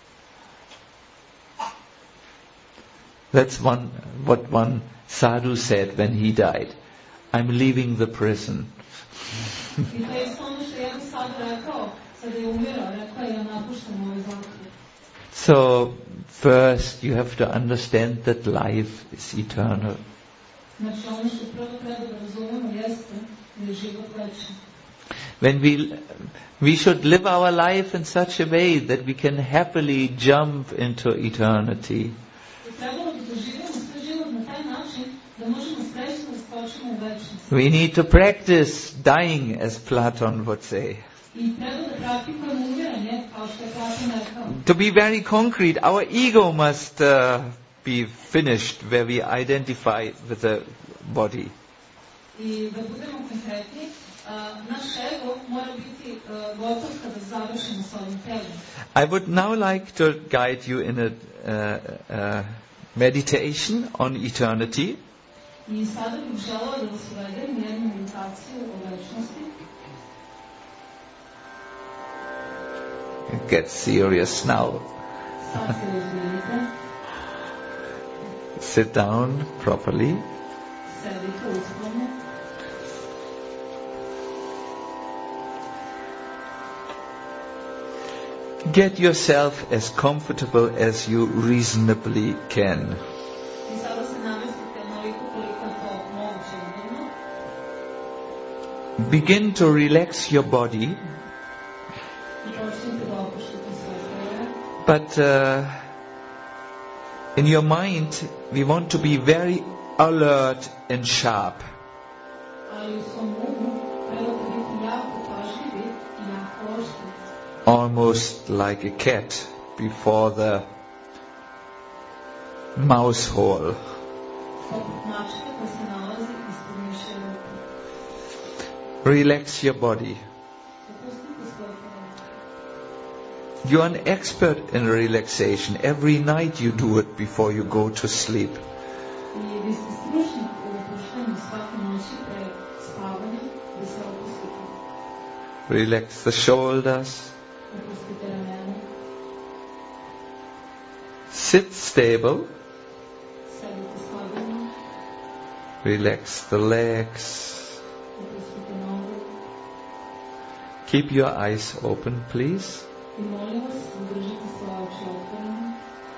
Speaker 1: That's what one sadhu said when he died. I'm leaving the prison.
Speaker 2: I to je isto ono što jedan sad rekao, sada je umirao, rekao je, ja napuštam ovaj zatvor.
Speaker 1: So, first you have to understand that life is eternal.
Speaker 2: Znači ono što prvo treba da razumemo jeste da je život večan.
Speaker 1: When we should live our life in such a way that we can happily jump into eternity.
Speaker 2: I trebalo bi da živimo svoj život na taj način da možemo srećno da skočimo u večnost.
Speaker 1: We need to practice dying, as Platon would say.
Speaker 2: I treba da praktikujemo umiranje, kao što je Platon rekao.
Speaker 1: To be very concrete, our ego must be finished where we identify with the body.
Speaker 2: I da budemo konkretni, naš ego mora biti gotov kada završimo s ovim telom.
Speaker 1: I would now like to guide you in a meditation on eternity.
Speaker 2: I sada bih želao da vas uvedem u jednu meditaciju o večnosti.
Speaker 1: Get serious now.
Speaker 2: Sad se razmenite,
Speaker 1: Sit down properly.
Speaker 2: sedite uspravno.
Speaker 1: Get yourself as comfortable as you reasonably can.
Speaker 2: I sada se namestite onoliko koliko je to moguće udobno.
Speaker 1: Begin to relax your body,
Speaker 2: I počnite da opuštate svoje tijelo.
Speaker 1: but in your mind we want to be very alert and sharp.
Speaker 2: Ali u svom umu trebate biti jako pažljivi i jako oštri.
Speaker 1: Almost like a cat before the mouse hole.
Speaker 2: Poput mačke koja se nalazi ispod mišje ruke.
Speaker 1: Relax your body.
Speaker 2: Opustite svoje tijelo.
Speaker 1: You are an expert in relaxation. Every night you do it before you go to sleep.
Speaker 2: I vi ste stručnjak u opuštanju svake noći pre spavanja da se opustite.
Speaker 1: Relax the shoulders.
Speaker 2: Opustite ramena.
Speaker 1: Sit stable.
Speaker 2: Sedite stabilno.
Speaker 1: Relax the legs.
Speaker 2: Opustite nogu.
Speaker 1: Keep your eyes open, please.
Speaker 2: I molim vas, zadržite svoje oči otvorene.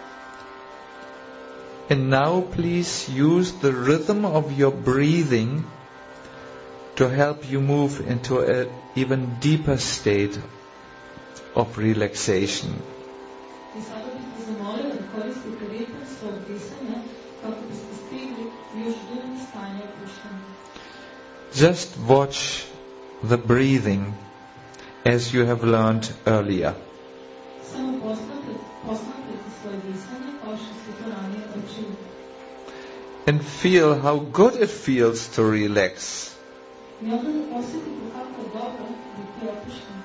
Speaker 1: And now please use the rhythm of your breathing to help you move into an even deeper state of relaxation.
Speaker 2: I sada bih te zamolila da koristite ritam svog disanja kako biste stigli u još dublje stanje opuštanja.
Speaker 1: Just watch the breathing as you have learned earlier.
Speaker 2: Samo posmatrajte svoje disanje kao što ste to ranije učili.
Speaker 1: And feel how good it feels to relax.
Speaker 2: I onda da osjetite kako je dobro biti opušten.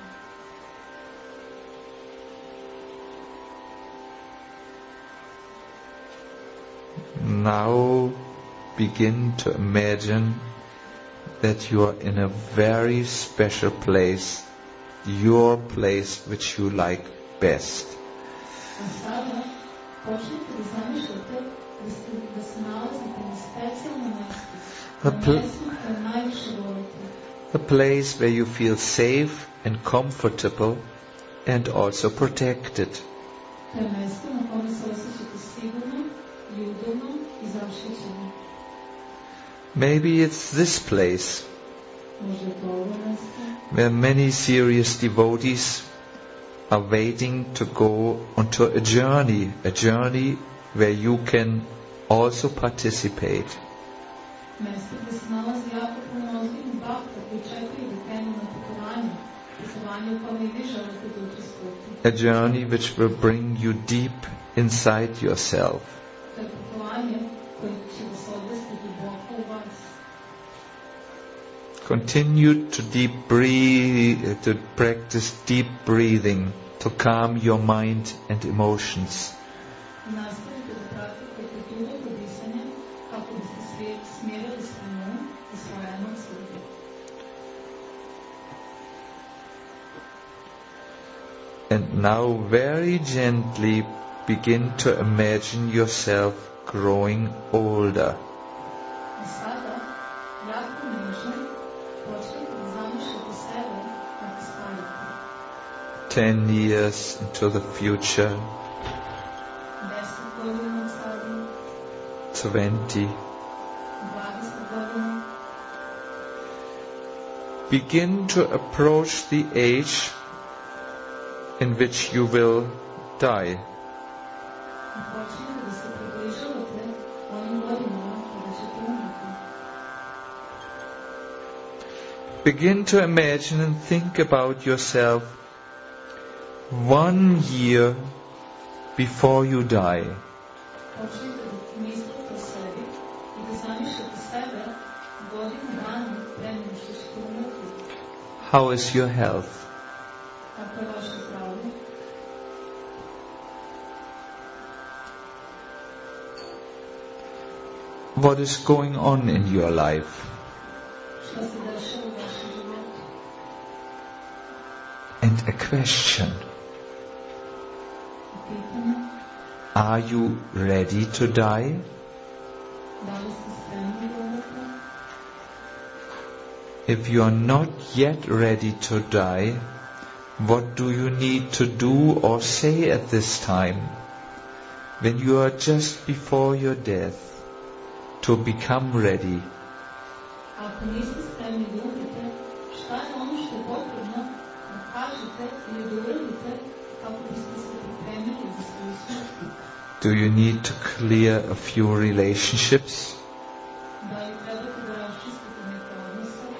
Speaker 1: Now begin to imagine that you are in a very special place, your place which you like best.
Speaker 2: A sada počnite da zamišljate da se nalazite na specijalnom mjestu, na mjestu koje najviše volite.
Speaker 1: A place where you feel safe and comfortable and also protected.
Speaker 2: To je mjesto na kome se osjećate sigurno i udobno i zaštićeno.
Speaker 1: Maybe it's this place
Speaker 2: Možda je to ovo mjesto
Speaker 1: where many serious devotees are waiting to go onto a journey where you can also participate.
Speaker 2: mjesto gdje se nalazi jako puno ozbiljnih bakta koji čekaju da krenu na putovanje u kome i vi želite da učestvujete.
Speaker 1: A journey which will bring you deep inside yourself.
Speaker 2: To je putovanje koje će vas odvesti duboko u vas.
Speaker 1: Continue to practice deep breathing to calm your mind and emotions.
Speaker 2: I nastavite da praktikujete duboko disanje kako biste smirili svoj um i svoje emocije.
Speaker 1: And now very gently begin to imagine yourself growing older.
Speaker 2: I sada, jako nežno, počnite da zamišljate sebe kako starite.
Speaker 1: 10 years into the future,
Speaker 2: 10 godina od sada,
Speaker 1: 20.
Speaker 2: 20 godina.
Speaker 1: Begin to approach the age in which you will die.
Speaker 2: I počnite da se približavate onim godinama kada ćete umreti.
Speaker 1: Begin to imagine and think about yourself 1 year before you die.
Speaker 2: Počnite da mislite o sebi i da zamišljate sebe godinu dana pre nego što ćete umreti.
Speaker 1: How is your health?
Speaker 2: Kako je vaše zdravlje?
Speaker 1: What is going on in your life?
Speaker 2: Šta se dešava u vašem životu?
Speaker 1: And a question.
Speaker 2: I pitanje,
Speaker 1: Are you ready to die?
Speaker 2: Да ли сте спремни да умрете?
Speaker 1: If you are not yet ready to die, what do you need to do or say at this time, when you are just before your death, to become ready?
Speaker 2: Ако не сте спремни да умрете, šta je ono što je potrebno da kažete ili da uradite kako biste se pripremili za svoju smrt?
Speaker 1: Do you need to clear a few relationships?
Speaker 2: Da li trebate da raščistite neke odnose?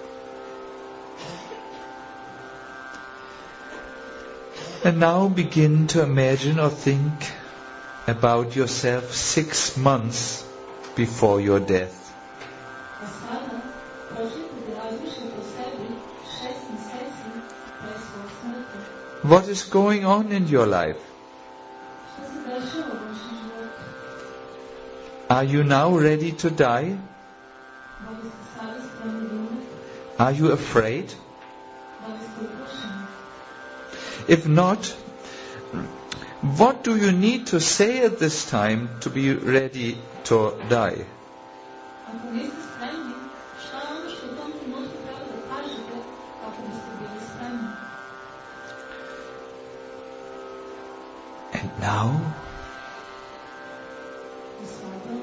Speaker 1: And now begin to imagine or think about yourself 6 months before your death.
Speaker 2: A sada počnite da razmišljate o sebi 6 meseci pre svog smrti.
Speaker 1: What is going on in your life?
Speaker 2: Šta se dešava u vašem životu?
Speaker 1: Are you now ready to die?
Speaker 2: Da li ste sada spremni da umrete?
Speaker 1: Are you afraid?
Speaker 2: Da li ste uplašeni?
Speaker 1: If not, what do you need to say at this time to be ready to die?
Speaker 2: Ako niste spremni, šta je ono što u tom trenutku treba da kažete kako biste bili spremni?
Speaker 1: And now,
Speaker 2: I sada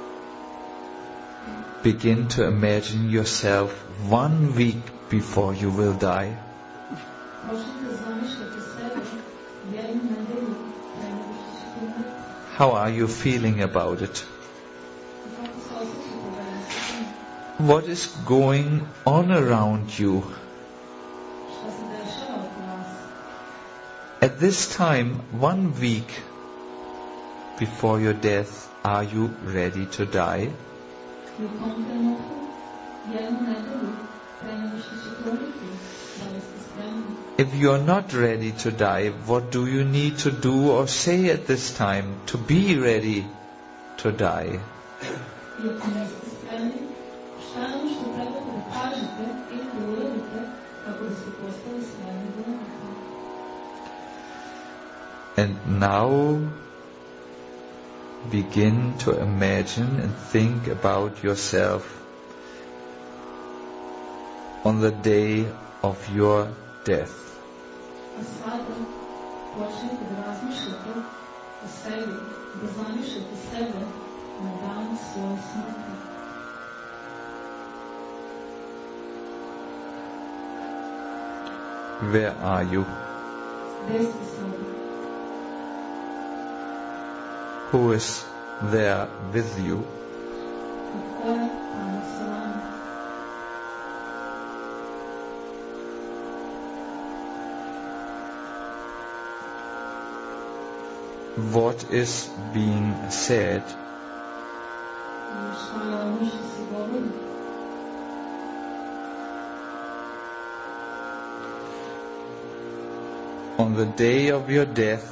Speaker 1: begin to imagine yourself 1 week before you will die.
Speaker 2: počnite zamišljati sebe 1 nedelju pre nego što ćete umreti.
Speaker 1: How are you feeling about it?
Speaker 2: I kako se osjećate vezi sa tim?
Speaker 1: What is going on around you?
Speaker 2: Šta se dešava oko vas?
Speaker 1: At this time, 1 week before your death, are you ready to die?
Speaker 2: I u tom trenutku 1 nedelju pre nego što ćete umreti, da li ste spremni?
Speaker 1: If you are not ready to die, what do you need to do or say at this time to be ready to die?
Speaker 2: I ako niste spremni, šta je ono što trebate da kažete ili da uradite kako biste postali spremni da umrete?
Speaker 1: And now begin to imagine and think about yourself on the day of your death.
Speaker 2: A sada počnite da razmišljate o sebi, da zamišljate sebe na dan svoje smrti.
Speaker 1: Where are you?
Speaker 2: Gde ste sada?
Speaker 1: Who is there with you?
Speaker 2: I ko je tamo sa vama?
Speaker 1: What is being said?
Speaker 2: I šta je ono što se govori?
Speaker 1: On the day of your death,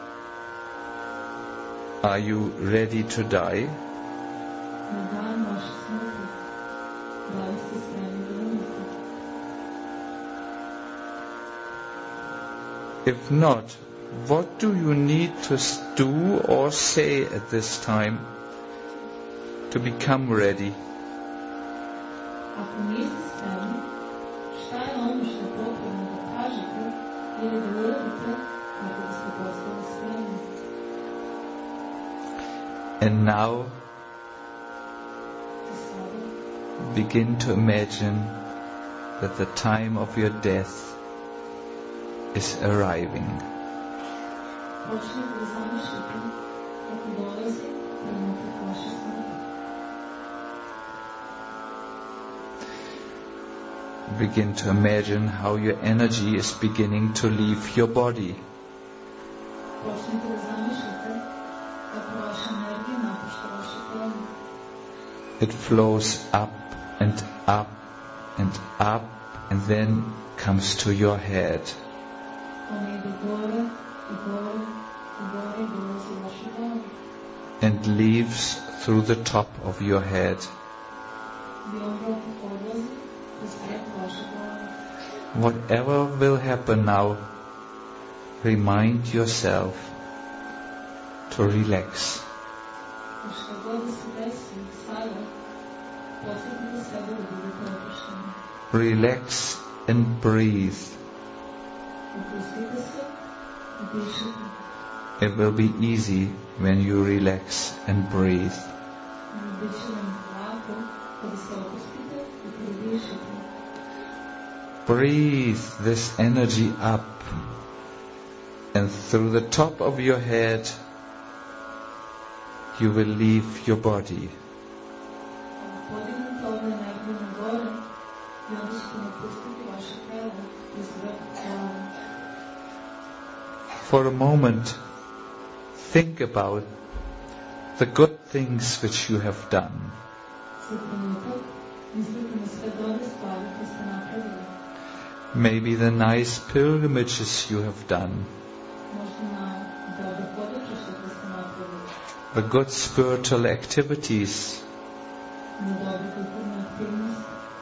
Speaker 1: are you ready to die?
Speaker 2: Na dan vaše smrti, da li ste spremni da umrete?
Speaker 1: If not, what do you need to do or say at this time to become ready?
Speaker 2: Ako niste spremni, šta je ono što je potrebno da kažete ili da uradite kako biste postali spremni?
Speaker 1: And now
Speaker 2: I sada
Speaker 1: begin to imagine that the time of your death is arriving.
Speaker 2: počnite da zamišljate kako dolazi trenutak vaše smrti.
Speaker 1: Begin to imagine how your energy is beginning to leave your body.
Speaker 2: Počnite da zamišljate kako vaša energija napušta vaše telo.
Speaker 1: It flows up and up and up and then comes to your head.
Speaker 2: Ona ide gore i gore i gore i dolazi u vašu glavu.
Speaker 1: And leaves through the top of your head.
Speaker 2: I onda odlazi kroz preko vaše glave.
Speaker 1: Whatever will happen now, remind yourself to relax.
Speaker 2: И šta god da se desi sada, posjetite sebe da budete opušteni.
Speaker 1: Relax and breathe.
Speaker 2: Opustite se i dišite.
Speaker 1: It will be easy when you relax and breathe.
Speaker 2: Biće vam lako kada se opustite i kada dišite.
Speaker 1: Breathe this energy up, and through the top of your head you will leave your body.
Speaker 2: Podignite ovu energiju na gore i onda ćete napustiti vaše telo iz glave.
Speaker 1: For a moment, think about the good things which you have done.
Speaker 2: Za trenutak mislite na sve dobre stvari koje ste napravili.
Speaker 1: Maybe the nice pilgrimages you have done,
Speaker 2: Možda na dobre područje koje ste napravili.
Speaker 1: the good spiritual activities,
Speaker 2: Na dobre kulturne aktivnosti.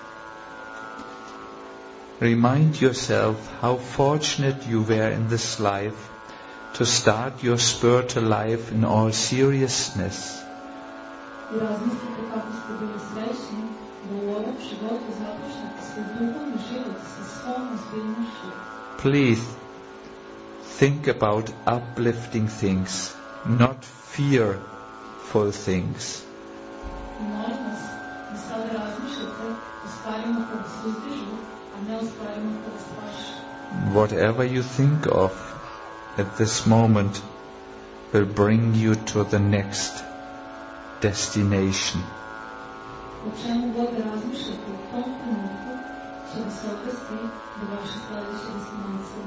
Speaker 1: remind yourself how fortunate you were in this life to start your spiritual life in all seriousness.
Speaker 2: I razmislite kako ste bili srećni da u ovom životu započnete svoj duhovni život sa svom ozbiljnošću.
Speaker 1: Please think about uplifting things, not fearful things.
Speaker 2: I molim vas da sada razmišljate o stvarima koje vas uzdižu, a ne o stvarima koje vas plaše.
Speaker 1: Whatever you think of at this moment will bring you to the next destination.
Speaker 2: O čemu god da razmišljate u tom trenutku će vas odvesti do vaše sljedeće destinacije.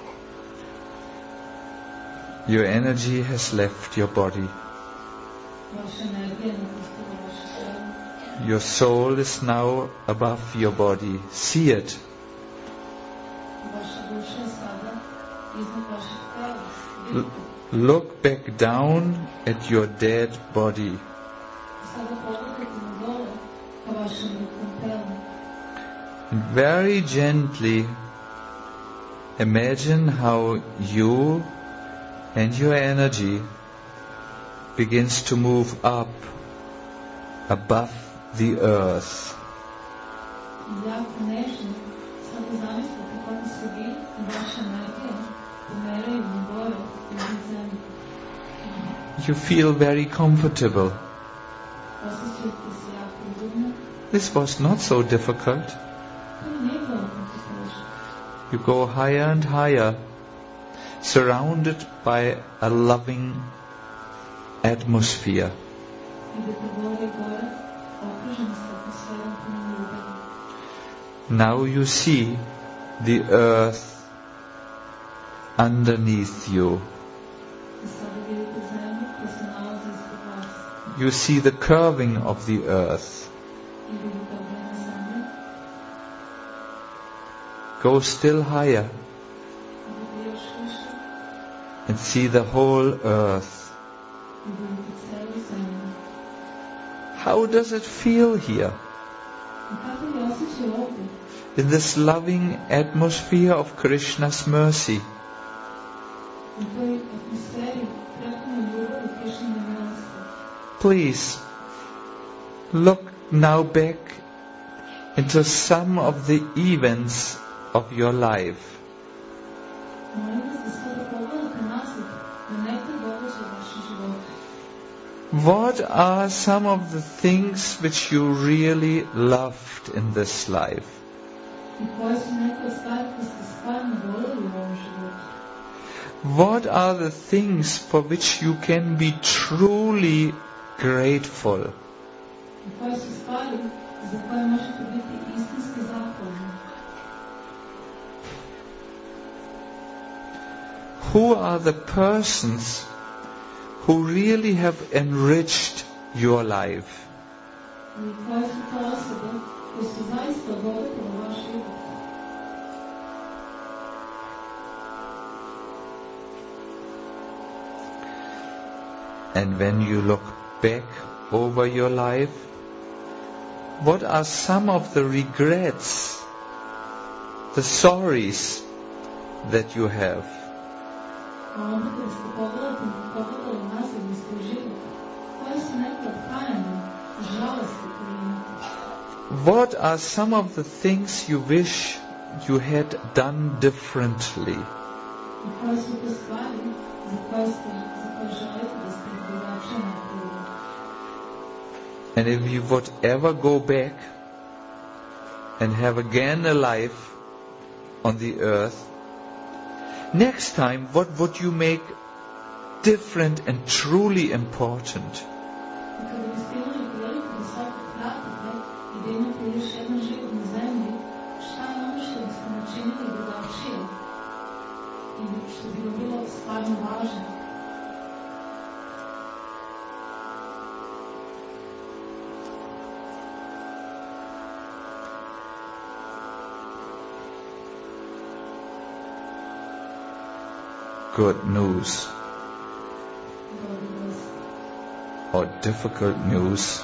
Speaker 1: Your energy has left your body.
Speaker 2: Vaša energija je napustila vaše telo.
Speaker 1: Your soul is now above your body. See it.
Speaker 2: Vaša duša je sada iznad vašeg tela. Vidite.
Speaker 1: Look back down at your dead body.
Speaker 2: Sada pogledajte na dole ka vašem mrtvom telu.
Speaker 1: And very gently imagine how you and your energy begins to move up above the earth.
Speaker 2: I jako nežno sada zamislite kako se vi i vaša energija pomeraju na gore iznad zemlje.
Speaker 1: You feel very comfortable.
Speaker 2: Osjećate se jako udobno.
Speaker 1: This was not so difficult.
Speaker 2: To nije bilo tako teško.
Speaker 1: You go higher and higher, surrounded by a loving atmosphere.
Speaker 2: Idete gore i gore, okruženi ste atmosferom punom ljubavi.
Speaker 1: Now you see the earth underneath you.
Speaker 2: I sada vidite zemlju koja se nalazi ispod vas.
Speaker 1: You see the curving of the earth.
Speaker 2: I vidite obrane zemlje.
Speaker 1: Go still higher
Speaker 2: Idete još više
Speaker 1: and see the whole earth.
Speaker 2: i vidite celu zemlju.
Speaker 1: How does it feel here?
Speaker 2: I kako je osjećaj ovdje?
Speaker 1: In this loving atmosphere of Krishna's mercy.
Speaker 2: U toj atmosferi prepune ljubavi Krišnine milosti.
Speaker 1: Please, look now back into some of the events of your life.
Speaker 2: Molim vas da sada pogledate nazad na neke događaje u vašem životu.
Speaker 1: What are some of the things which you really loved in this life?
Speaker 2: I koje su neke od stvari koje ste stvarno voljeli u ovom životu.
Speaker 1: What are the things for which you can be truly grateful?
Speaker 2: I koje su stvari za koje možete biti istinski zahvalni.
Speaker 1: Who are the persons who really have enriched your life?
Speaker 2: I koje su to osobe koje su zaista obogatile vaš život.
Speaker 1: And when you look back over your life, what are some of the regrets, the sorries that you have?
Speaker 2: A onda kada ste pogledali nazad
Speaker 1: What are some of the things you wish you had done differently?
Speaker 2: И кои су те ствари за кои желите да сте другаче направили?
Speaker 1: And if you would ever go back and have again a life on the earth, next time what would you make different and truly important?
Speaker 2: И кога бисте имали прилика да се вратите и да имате još jedan život na zemlji, šta je ono što biste načinili drugačije i što bi vam bilo stvarno važno?
Speaker 1: Good news or difficult news.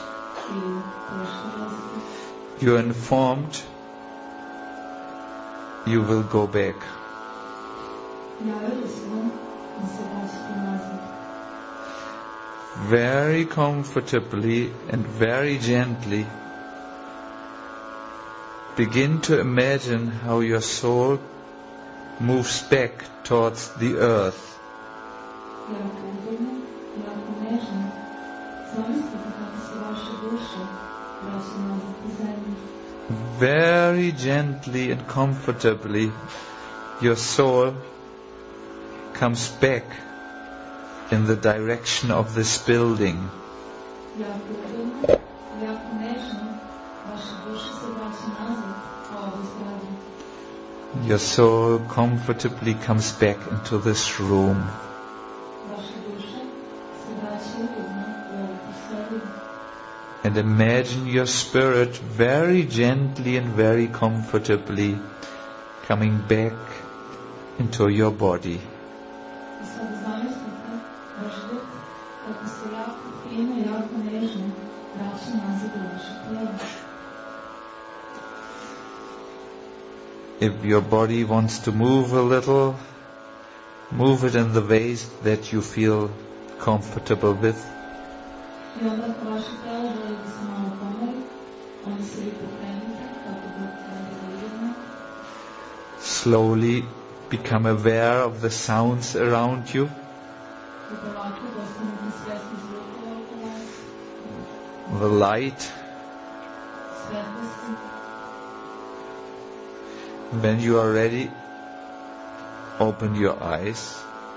Speaker 1: You're informed you will go back. Very comfortably and very gently begin to imagine how your soul moves back towards the earth. Very gently and comfortably, your soul comes back in the direction of this building. Your soul comfortably comes back into this room. And imagine your spirit very gently and very comfortably coming back into your body. If your body wants to move a little, move it in the ways that you feel comfortable with. Slowly become aware of the sounds around you. The light. When you are ready, open your eyes.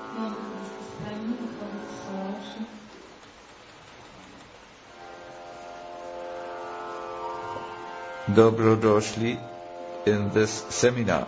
Speaker 1: Dobrodošli in this seminar.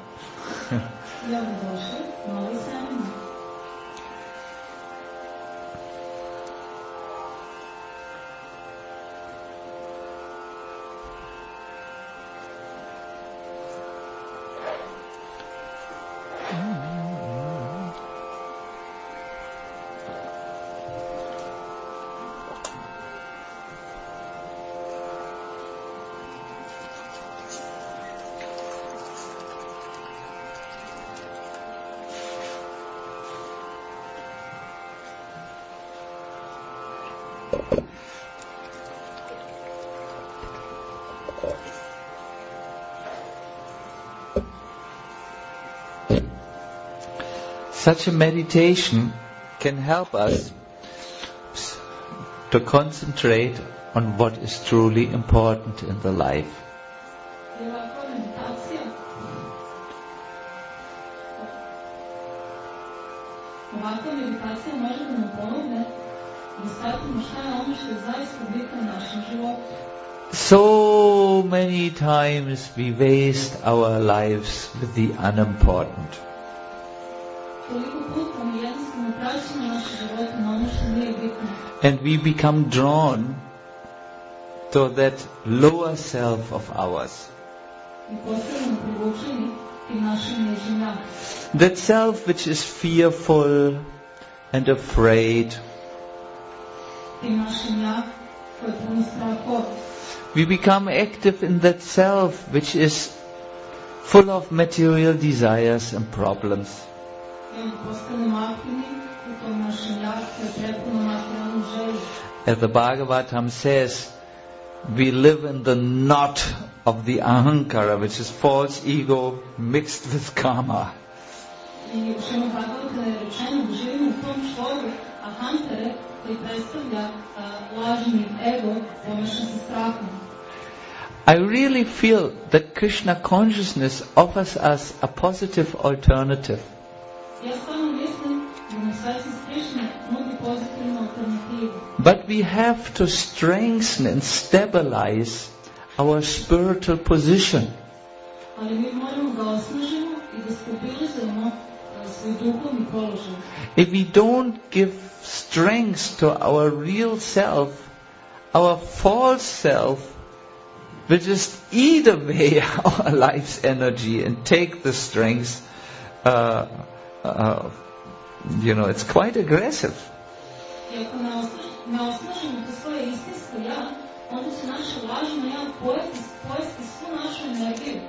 Speaker 1: Such a meditation can help us to concentrate on what is truly important in the life. So many times we waste our lives with the unimportant. And we become drawn to that lower self of ours. That self which is fearful and afraid. We become active in that self which is full of material desires and problems. As the Bhagavatam says, we live in the knot of the ahankara, which is false ego mixed with karma.
Speaker 2: I u Srimad Bhagavatam je rečeno da živimo u tom čvoru ahankare koji predstavlja lažni ego pomešan sa strahom.
Speaker 1: I really feel that Krishna consciousness offers us a positive alternative.
Speaker 2: Ja stvarno mislim da nam svjesnost Krišne nudi pozitivnu alternativu.
Speaker 1: But we have to strengthen and stabilize our spiritual position.
Speaker 2: Ali mi moramo da osnažimo i da stabilizujemo svoj duhovni položaj.
Speaker 1: If we don't give strength to our real self, our false self will just eat away our life's energy and take the strength. It's quite aggressive.
Speaker 2: I ako ne osnažimo to svoje istinsko ja, onda će naše lažno ja pojesti svu našu energiju.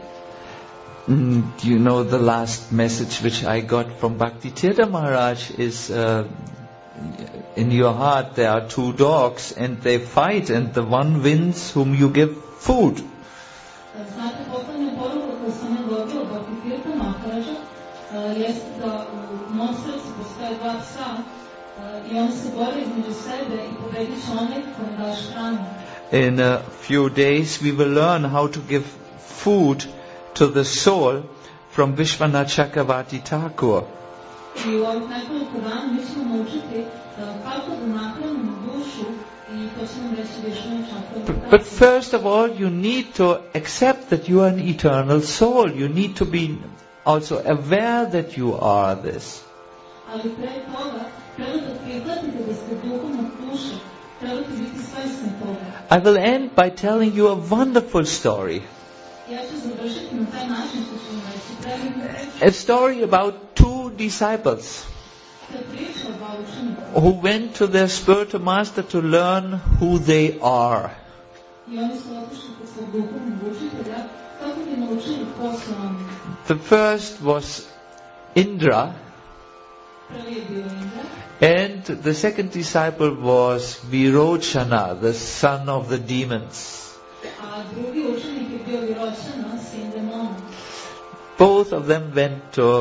Speaker 1: The last message which I got from Bhakti Tirtha Maharaj is in your heart there are two dogs and they fight and the one wins whom you give food.
Speaker 2: Znate, poslednja poruka koju sam ja dobila od Bhakti Tirtha Maharaja jeste da u mom srcu postoje dva psa i oni se bore između sebe i pobedit će onaj kojem daš hranu.
Speaker 1: In a few days we will learn how to give food to the soul from Vishwanath Chakravarti Thakur.
Speaker 2: I u ovih nekoliko dana mi ćemo naučiti kako da nahranimo dušu i to će nam reći Vishwanath Chakravarti.
Speaker 1: But first of all, you need to accept that you are an eternal soul. You need to be also aware that you are this.
Speaker 2: Ali pre toga treba da prihvatite da ste duhovna duša. Trebate biti svesni toga.
Speaker 1: I will end by telling you a wonderful story.
Speaker 2: Ja ću završiti na taj način što ću vam reći predivnu priču.
Speaker 1: A story about two disciples
Speaker 2: To je priča o dva učenika.
Speaker 1: who went to their spiritual master to learn who they are.
Speaker 2: I oni su otišli kod svog duhovnog učitelja kako bi naučili ko su oni.
Speaker 1: The first was Indra,
Speaker 2: Prvi je bio Indra,
Speaker 1: and the second disciple was Virochana, the son of the demons.
Speaker 2: a drugi učenik je bio Virochana, sin demona.
Speaker 1: Both of them went to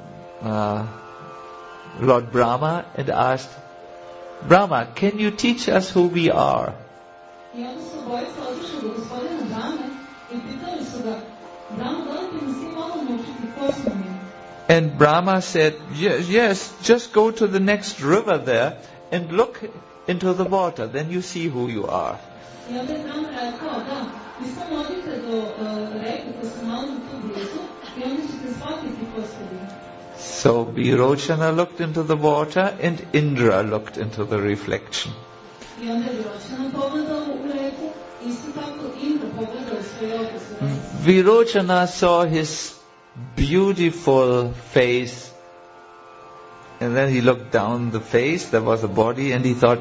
Speaker 1: Lord Brahma and asked, Brahma, can you teach us who we are?
Speaker 2: I onda su obojica otišli do gospodina Brahme i pitali su ga, Brahma, da li bi mi svi malo naučiti ko smo mi?
Speaker 1: And Brahma said, yes, just go to the next river there and look into the water, then you see who you are.
Speaker 2: I onda je Brahma rekao, da, vi samo odite do reke koja se nalazi tu blizu i onda ćete shvatiti ko ste vi.
Speaker 1: So Virochana looked into the water and Indra looked into the reflection.
Speaker 2: I onda je Virochana pogledao u reku, isto tako Indra pogledao u svoj opis u reku.
Speaker 1: Virochana saw his beautiful face, and then he looked down the face, there was a body, and he thought,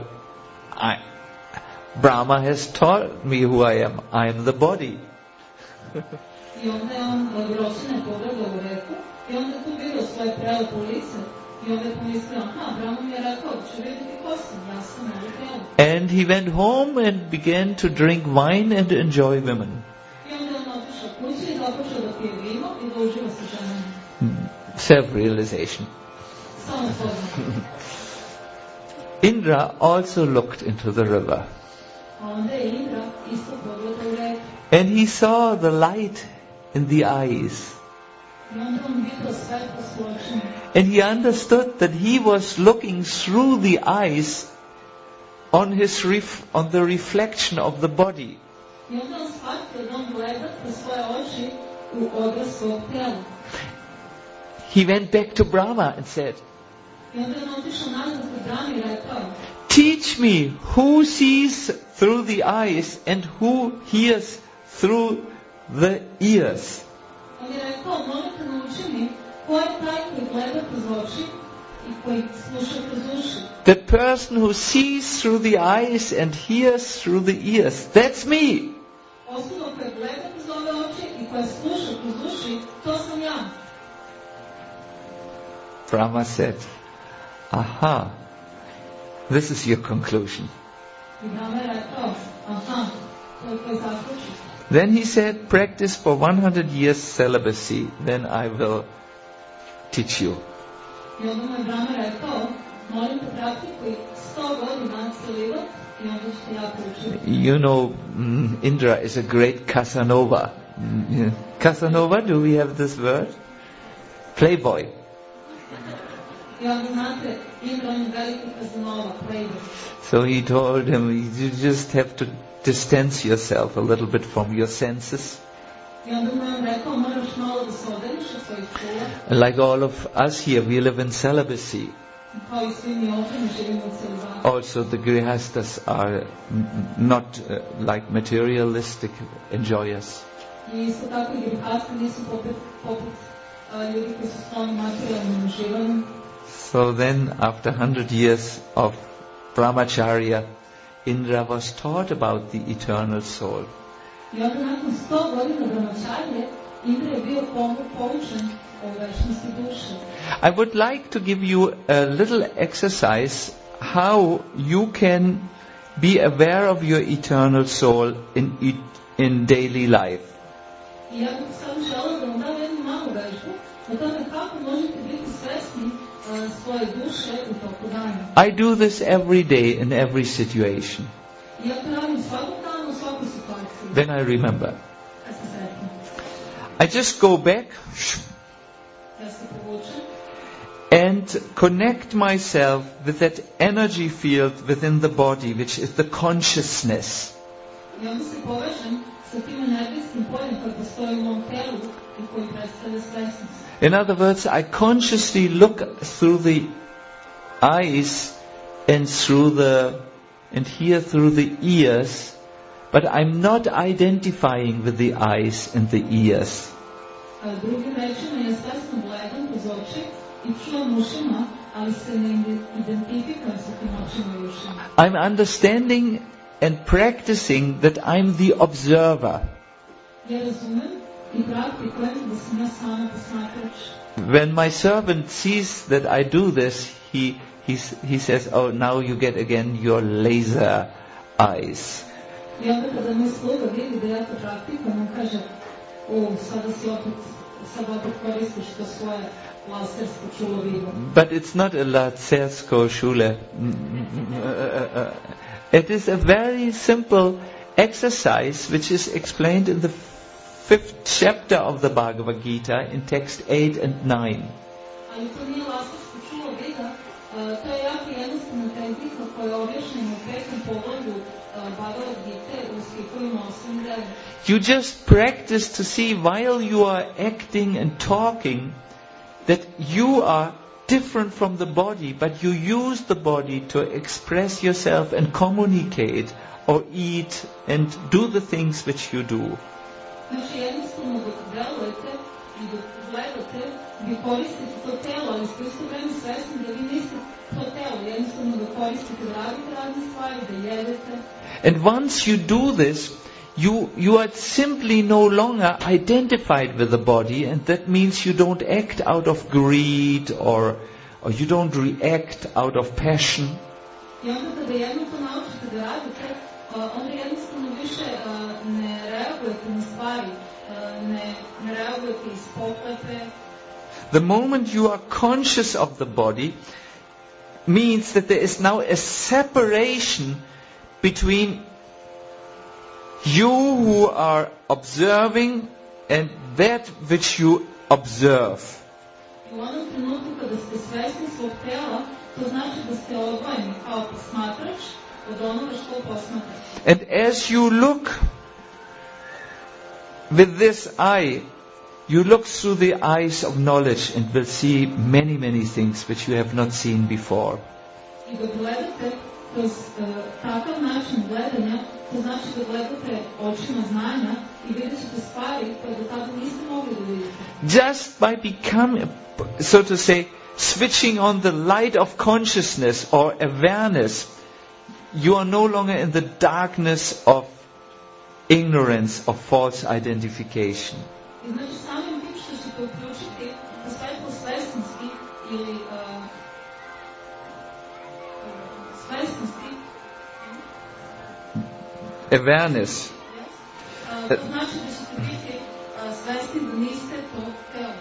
Speaker 1: Brahma has taught me who I am the body.
Speaker 2: I onda je on Virochana pogledao u reku i onda je tu vidio svoje prelepo lice i onda je pomislio, aha, Brahma mi je rekao da ću vidjeti ko sam, ja sam ovo telo.
Speaker 1: And he went home and began to drink wine and enjoy women.
Speaker 2: I onda je on otišao kući i započeo da pije vino i da uživa sa ženama.
Speaker 1: Self-realization.
Speaker 2: Samo poznam.
Speaker 1: Indra also looked into the river.
Speaker 2: A onda je Indra isto pogledao u reku.
Speaker 1: And he saw the light in the eyes.
Speaker 2: I onda on vidio svetlo s očima.
Speaker 1: And he understood that he was looking through the eyes on the reflection of the body.
Speaker 2: I onda on shvatio da on gleda kroz svoje oči u odraz svog tela.
Speaker 1: He went back to Brahma and said,
Speaker 2: I onda je on otišao nazad kod Brahme i rekao,
Speaker 1: teach me who sees through the eyes and who hears through the ears.
Speaker 2: on je rekao, molim te nauči mi ko je taj koji gleda kroz oči i koji sluša kroz uši.
Speaker 1: The person who sees through the eyes and hears through the ears. That's me.
Speaker 2: Osoba koja gleda kroz ove oči i koja sluša kroz uši, to sam ja.
Speaker 1: Brahma said, this is your conclusion.
Speaker 2: I Brahma je rekao, aha, koji zasluči.
Speaker 1: Then he said, practice for 100 years celibacy, then I will teach you.
Speaker 2: I onda mu je Brahma rekao, molim te praktikuj 100 godina celibat i onda ću te ja poučiti.
Speaker 1: You know, Indra is a great Casanova. Casanova, do we have this word? Playboy.
Speaker 2: I onda znate, Indra on je veliki Casanova, playboy.
Speaker 1: So he told him, you just have to distance yourself a little bit from your senses.
Speaker 2: I onda mu je on rekao, moraš malo da se odeliš od svojih čula.
Speaker 1: Like all of us here, we live in celibacy.
Speaker 2: Kao i svi mi ovdje mi živimo u celibatu.
Speaker 1: Also, the grihastas are not like materialistic enjoyers.
Speaker 2: I isto tako i grihasti nisu poput ljudi koji su skloni materijalnom uživanju.
Speaker 1: So then, after 100 years of brahmacharya, Indra was taught about the eternal soul.
Speaker 2: I onda nakon 100 godina brahmacharje, Indra je bio poučen o večnosti duše.
Speaker 1: I would like to give you a little exercise how you can be aware of your eternal soul in daily life.
Speaker 2: I ja bih sad žela da vam dam jednu malu vežbu o tome kako možete biti svesni svoje duše u toku dana.
Speaker 1: I do this every day in every situation.
Speaker 2: I ja to radim svakog dana u svakoj situaciji.
Speaker 1: Then I remember.
Speaker 2: Kad se sretnem.
Speaker 1: I just go back
Speaker 2: Ja se povučem
Speaker 1: and connect myself with that energy field within the body, which is the consciousness.
Speaker 2: i onda se povežem sa tim energijskim poljem koji postoji u mom telu i koji predstavlja svesnost.
Speaker 1: In other words, I consciously look through the eyes and hear through the ears, but I'm not identifying with the eyes and the ears.
Speaker 2: Drugim rečima, ja svesno gledam kroz oči i čujem ušima, ali se ne identifikujem sa tim očima i ušima.
Speaker 1: I'm understanding and practicing that I'm the observer.
Speaker 2: Ja razumem i praktikujem da sam ja samo posmatrač.
Speaker 1: When my servant sees that I do this, he says, oh, now you get again your laser eyes.
Speaker 2: I onda kada moj sluga vidi da ja to praktikujem, on kaže, sada opet koristiš to svoje lasersko čulo vidu.
Speaker 1: But it's not a lasersko Schule. It is a very simple exercise which is explained in the 5th chapter of the Bhagavad Gita in text 8 and 9.
Speaker 2: Ali to nije lasersko čulo vida, to je jako jednostavna tehnika koja je objašnjena u 5. poglavlju Bhagavad Gite u stihovima 8 i 9.
Speaker 1: You just practice to see while you are acting and talking that you are different from the body, but you use the body to express yourself and communicate or eat and do the things which you do.
Speaker 2: Znači jednostavno dok delujete i dok gledate, vi koristite to telo, ali ste isto vreme svesni da vi niste to telo, jednostavno da koristite da radite razne stvari, da jedete.
Speaker 1: And once you do this, you are simply no longer identified with the body, and that means you don't act out of greed or you don't react out of passion.
Speaker 2: I onda kada jedno to naučite da radite, onda jednostavno više ne reagujete na stvari, ne reagujete iz pohlepe.
Speaker 1: The moment you are conscious of the body means that there is now a separation between you who are observing and that which you observe.
Speaker 2: I u onom trenutku kada ste svesni svog tela, to znači da ste odvojeni kao posmatrač od onoga što posmatraš.
Speaker 1: And as you look with this eye, you look through the eyes of knowledge and will see many, many things which you have not seen before.
Speaker 2: I dok gledate kroz takav način gledanja, to znači da gledate očima znanja i vidjet ćete stvari koje do tada niste mogli da vidite.
Speaker 1: Just by becoming, so to say, switching on the light of consciousness or awareness, you are no longer in the darkness of ignorance or false identification.
Speaker 2: I znači samim tim što ćete uključiti u svetlo svesnosti ili svesnosti,
Speaker 1: Awareness.
Speaker 2: To znači da ćete biti svesni da niste to telo.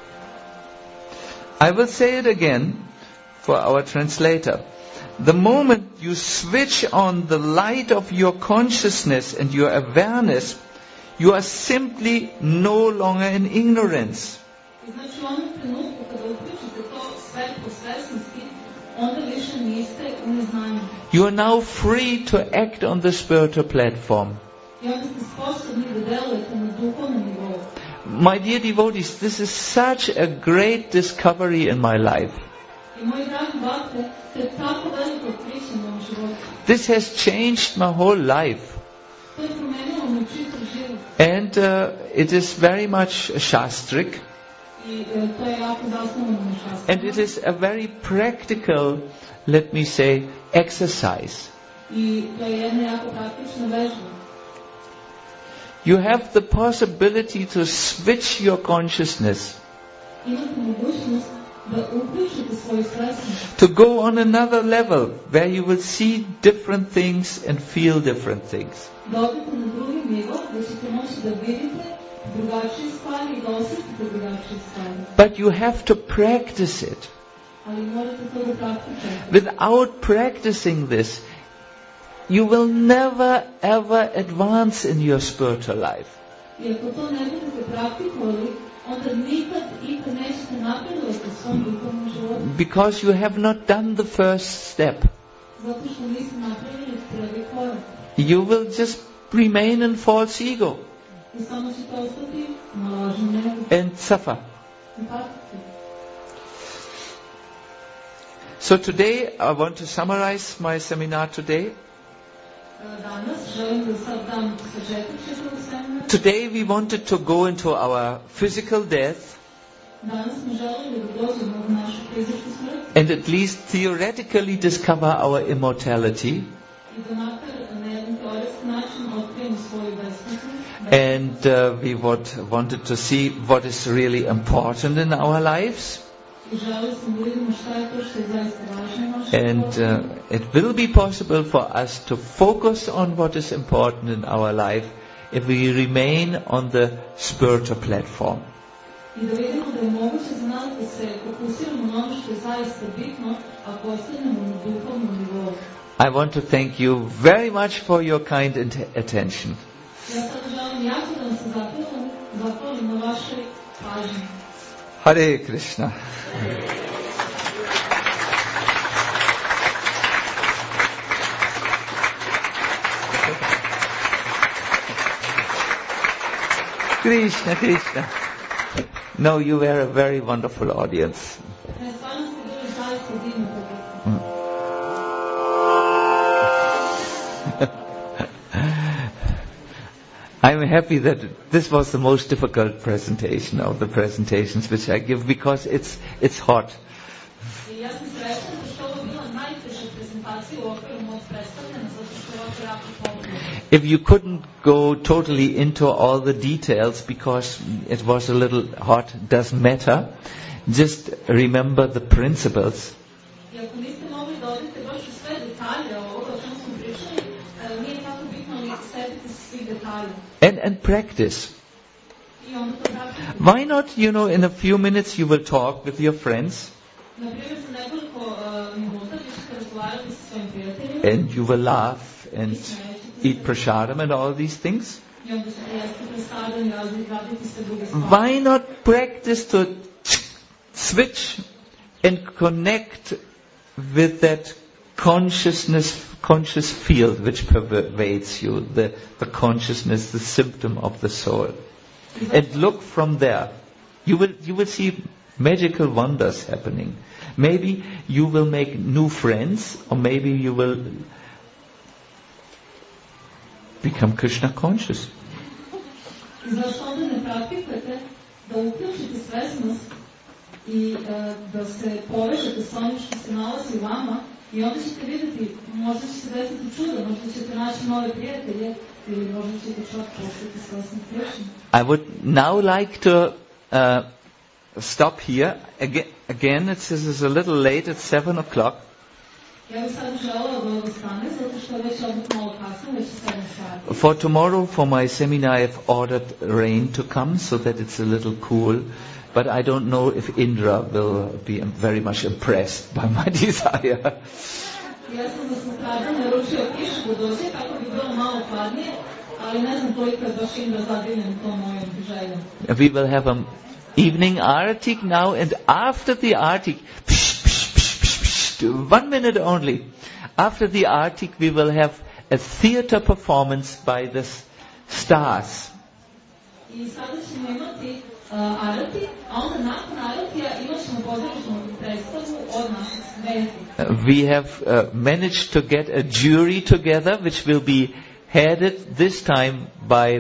Speaker 1: I will say it again for our translator. The moment you switch on the light of your consciousness and your awareness, you are simply no longer in ignorance.
Speaker 2: I znači u onom trenutku kada uključite to svetlo svesnosti, onda više niste u neznanju.
Speaker 1: You are now free to act on the spiritual platform.
Speaker 2: I onda ste sposobni da delujete na duhovnom nivou.
Speaker 1: My dear devotees, this is such a great discovery in my life.
Speaker 2: I moji dragi bhakte, to je tako veliko otkriće u mom životu.
Speaker 1: This has changed my whole life.
Speaker 2: To je promenilo moj čitav život.
Speaker 1: And it is very much shastric.
Speaker 2: I to je jako zasnovano na šastru.
Speaker 1: And it is a very practical, let me say, exercise.
Speaker 2: I to je jedna jako praktična vežba.
Speaker 1: You have the possibility to switch your consciousness,
Speaker 2: Imate mogućnost da uključite svoju svesnost,
Speaker 1: to go on another level where you will see different things and feel different things.
Speaker 2: da odete na drugi nivo, da ćete moći da vidite drugačije stvari i da osjetite drugačije stvari.
Speaker 1: But you have to practice it.
Speaker 2: Ali morate to da praktikujete.
Speaker 1: Without practicing this, you will never ever advance in your spiritual life.
Speaker 2: I ako to ne budete praktikovali, onda ikad nećete napredovati u svom duhovnom životu.
Speaker 1: Because you have not done the first step.
Speaker 2: Zato što niste napravili prvi korak.
Speaker 1: You will just remain in false ego
Speaker 2: I samo ćete ostati na lažnom egu.
Speaker 1: and suffer.
Speaker 2: I patite.
Speaker 1: So today I want to summarize my seminar today.
Speaker 2: Danas želim da sad dam sažetak čitavog seminara.
Speaker 1: Today we wanted to go into our physical death
Speaker 2: Danas smo želeli da dođemo u našu fizičku smrt
Speaker 1: and at least theoretically discover our immortality.
Speaker 2: i da makar na jedan teoretski način otkrijemo svoju besmrtnost.
Speaker 1: And we wanted to see what is really important in our lives.
Speaker 2: I želeli smo da vidimo šta je to što je zaista važno u našem
Speaker 1: And
Speaker 2: životu.
Speaker 1: it will be possible for us to focus on what is important in our life if we remain on the spiritual platform.
Speaker 2: I da vidimo da je moguće za nas da se fokusiramo na ono što je zaista bitno ako ostanemo na duhovnom nivou.
Speaker 1: I want to thank you very much for your kind attention.
Speaker 2: Ja sad želim jako da vam se zahvalim na vašoj pažnji.
Speaker 1: Hare Krishna. Krishna, Krishna. No, you were a very wonderful audience.
Speaker 2: Ne, stvarno ste bili zaista divno publika.
Speaker 1: I'm happy that this was the most difficult presentation of the presentations which I give because it's hot.
Speaker 2: I ja sam srećna da što ovo bila najteža prezentacija u okviru mog predstavljanja, zato što je ovako jako pomoglo.
Speaker 1: If you couldn't go totally into all the details because it was a little hot, doesn't matter. Just remember the principles.
Speaker 2: I ako niste mogli da odete baš u sve detalje ovoga o čemu smo pričali, nije tako bitno, ali setite se svih detalja.
Speaker 1: And practice.
Speaker 2: I onda to praktikujete.
Speaker 1: Why not, in a few minutes you will talk with your friends
Speaker 2: Na primjer, za nekoliko minuta vi ćete razgovarati sa svojim prijateljima
Speaker 1: and you will laugh and eat prasadam and all these things.
Speaker 2: i onda ćete jesti prasadam i raditi sve druge stvari.
Speaker 1: Why not practice to switch and connect with that conscious field which pervades you, the consciousness, the symptom of the soul. And look from there. You will see magical wonders happening. Maybe you will make new friends, or maybe you will become Krishna conscious.
Speaker 2: I zašto onda ne praktikujete da uključite svesnost i da se povežete s onim što se nalazi u vama i onda ćete vidjeti, možda će se desiti čudo, možda ćete naći nove prijatelje ili možda ćete čak postati svesni Krishna.
Speaker 1: I would now like to stop here. Again, this is a little late, it's 7 o'clock.
Speaker 2: Ja bih sad želeo da ovo stane, zato što već opet malo kasno, već 7 sati.
Speaker 1: For tomorrow, for my seminar, I've ordered rain to come so that it's a little cool. But I don't know if Indra will be very much impressed by my desire.
Speaker 2: Ja sam za sutradan naručio kišu da dođe, kako bi bilo malo hladnije, ali ne znam koliko je baš Indra zadivljen tom mojom željom.
Speaker 1: We will have an evening artik now, and after the artik, 1 minute only. After the artik, we will have a theater performance by the stars.
Speaker 2: I sada ćemo imati arati, a onda nakon aratija imat ćemo pozorišnu predstavu od naših zvezdi.
Speaker 1: We have managed to get a jury together, which will be headed this time by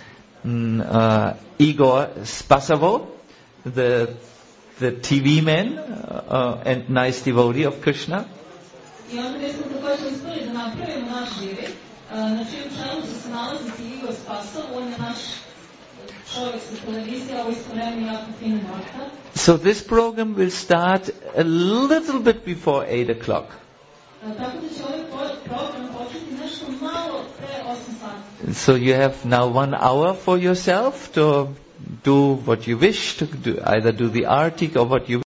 Speaker 1: Igor Spasavo, the TV man and nice devotee of Krishna.
Speaker 2: I onda bismo također uspjeli da napravimo naš žiri, na čijem čelu će se nalaziti Igor Spasov, on je naš čovjek sa televizije, ovo isto vreme jako fina marka.
Speaker 1: So this program will start a little bit before 8 o'clock.
Speaker 2: Tako da će ovaj program početi nešto malo pre 8 sati.
Speaker 1: So you have now 1 hour for yourself to do what you wish to do, either do the artik or what you